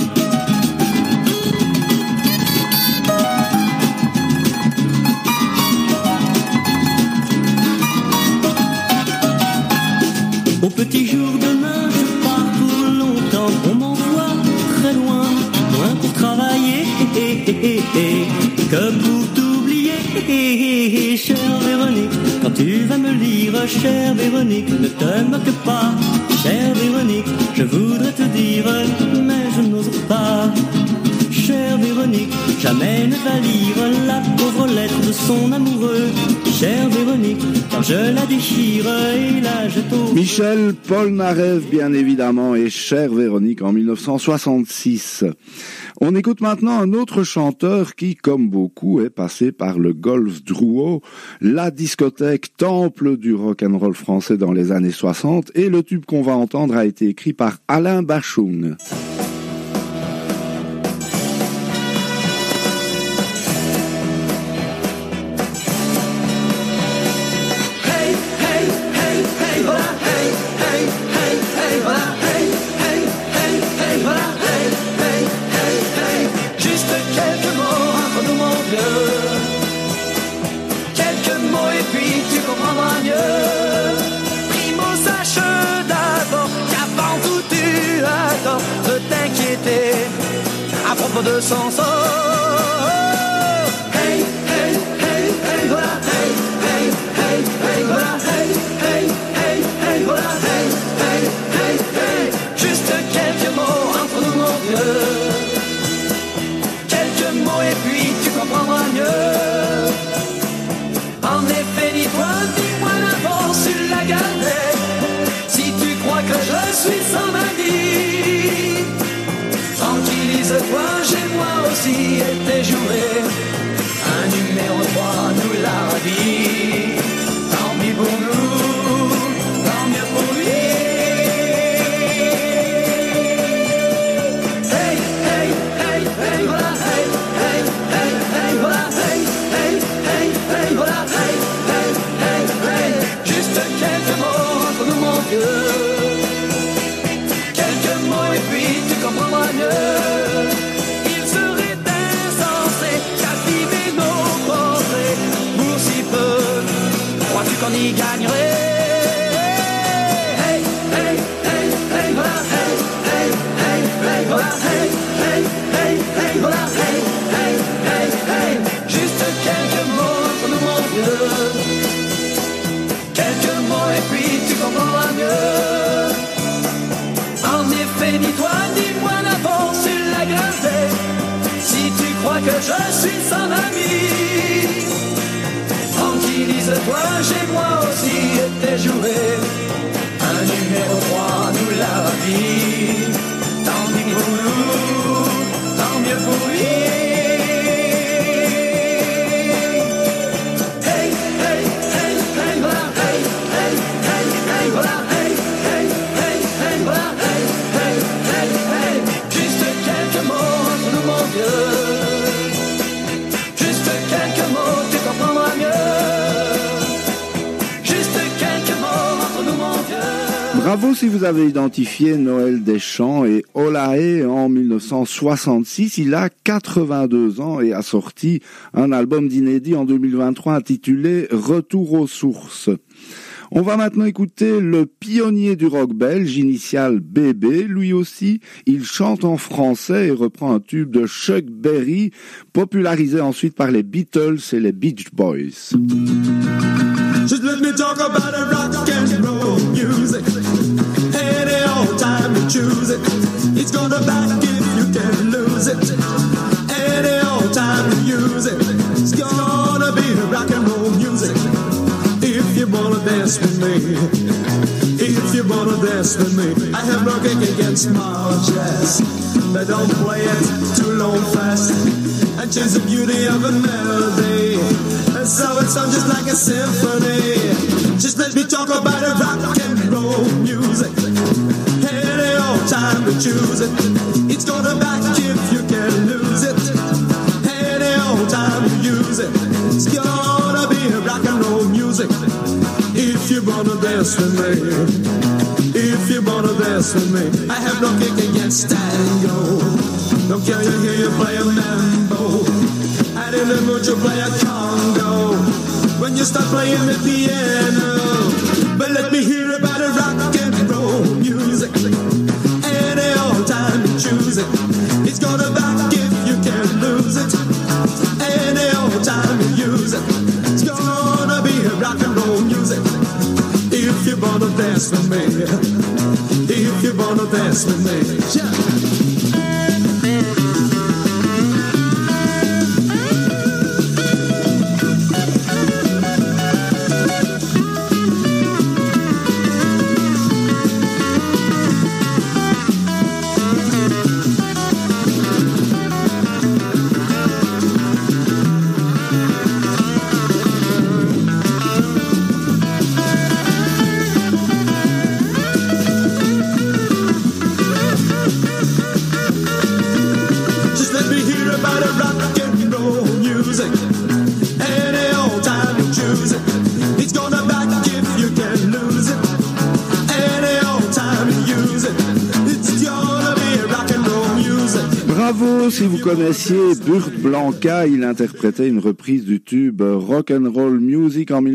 Au petit jour demain, je pars pour longtemps, on m'envoie très loin, loin pour travailler, que pour t'oublier, chère Véronique, quand tu vas me lire, chère Véronique, ne te moque pas, chère Véronique, je voudrais te dire, mais je n'ose pas. Chère Véronique, jamais ne va lire la pauvre lettre de son amoureux. Chère Véronique, car je la déchire et la jette au... Michel Polnareff, bien évidemment, et Chère Véronique en 1966. On écoute maintenant un autre chanteur qui, comme beaucoup, est passé par le Golf Drouot, la discothèque temple du rock'n'roll français dans les années 60, et le tube qu'on va entendre a été écrit par Alain Bachung. À propos de son sort. Hey, hey, hey, hey, voilà, hey, hey, hey, hey, voilà, hey, hey, hey, hey, voilà, hey, hey, hey, hey. Juste quelques mots entre nous, mon Dieu. Quelques mots et puis tu comprendras mieux. En effet, dis-toi, dis-moi d'avance, tu l'as gardé. Si tu crois que je suis sans avis, tranquillise-toi, j'ai moi aussi été joué. Un numéro 3 nous l'a dit. Tant pis pour nous, tant mieux pour lui. Hey, hey, hey, hey, voilà, hey, hey, hey, hey, voilà, hey, hey, hey, hey, voilà, hey, hey, hey, hey. Juste quelques mots entre nous, mon Dieu. Quelques mots et puis tu comprendras mieux. Il serait insensé captiver nos pensées pour si peu. Crois-tu qu'on y gagnerait? Hey, hey, hey, hey, voilà, hey, hey, hey, hey, voilà, hey, hey, hey, hey, voilà, hey, hey, hey, hey. Juste quelques mots entre nous, mon Dieu. Quelques mots et puis tu comprendras mieux. En effet, dis-toi, dis-moi d'avance, tu l'as gardé. Si tu crois que je suis sans ami, tranquillise-toi, j'ai moi aussi été joué. Un numéro 3 nous l'a dit. Tant pis pour nous, tant mieux pour lui. Hey, hey, hey, hey, voilà, hey, hey, hey, hey, voilà, hey, hey, hey, hey, voilà, hey, hey, hey, hey. Juste quelques mots entre Bravo si vous avez identifié Noël Deschamps et Olaé en 1966. Il a 82 ans et a sorti un album d'inédit en 2023 intitulé Retour aux sources. On va maintenant écouter le pionnier du rock belge, initial BB, lui aussi. Il chante en français et reprend un tube de Chuck Berry, popularisé ensuite par les Beatles et les Beach Boys. Just let me talk about a rock and roll music. Any old time you choose it. It's gonna back if you can lose it. Any old time you use it. It's gonna be a rock and roll music. If you wanna dance with me, if you wanna dance with me, I have nothing against small jazz. They don't play it too long fast and change the beauty of a melody. And so it sounds just like a symphony. Just let me talk about a rock and roll music. Any old time to choose it. It's gonna back if you can lose it. Any old time to use it. It's gonna be a rock and roll music. If you wanna dance with me, if you wanna dance with me, I have no kick against tango. Don't care you hear you play a mambo, and in the mood you play a congo. When you start playing the piano, but let me hear about a rock and roll music. Any old time you choose it, it's gonna back if you can lose it. Any old time you use it, it's gonna be a rock and roll music. If you wanna dance with me, if you wanna dance with me, yeah. Bravo si vous connaissiez Burt Blanca, il interprétait une reprise du tube Rock'n'Roll Music en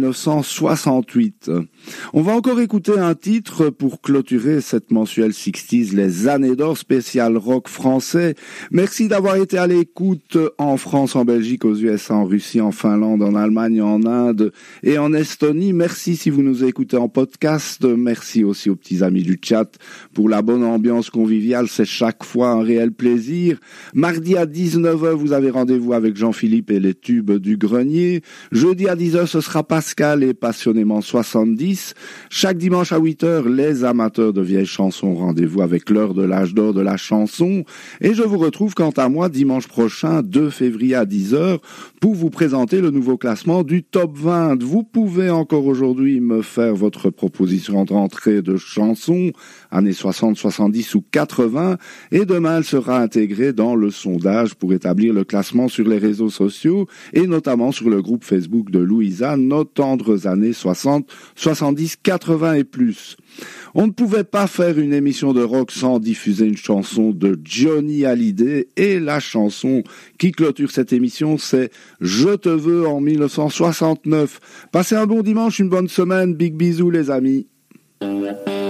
1968. On va encore écouter un titre pour clôturer cette mensuelle 60s, les années d'or spécial rock français. Merci d'avoir été à l'écoute en France, en Belgique, aux USA, en Russie, en Finlande, en Allemagne, en Inde et en Estonie. Merci si vous nous écoutez en podcast. Merci aussi aux petits amis du chat pour la bonne ambiance conviviale. C'est chaque fois un réel plaisir. Mardi à 19h, vous avez rendez-vous avec Jean-Philippe et les tubes du grenier. Jeudi à 10h, ce sera Pascal et Passionnément 70. Chaque dimanche à 8h, les amateurs de vieilles chansons, rendez-vous avec l'heure de l'âge d'or de la chanson. Et je vous retrouve quant à moi dimanche prochain, 2 février à 10h, pour vous présenter le nouveau classement du Top 20. Vous pouvez encore aujourd'hui me faire votre proposition de rentrée de chansons, années 60, 70 ou 80, et demain elle sera intégrée dans le sondage pour établir le classement sur les réseaux sociaux, et notamment sur le groupe Facebook de Louisa, nos tendres années 60, 70, 80 et plus. On ne pouvait pas faire une émission de rock sans diffuser une chanson de Johnny Hallyday, et la chanson qui clôture cette émission, c'est « Je te veux » en 1969. Passez un bon dimanche, une bonne semaine, big bisous les amis.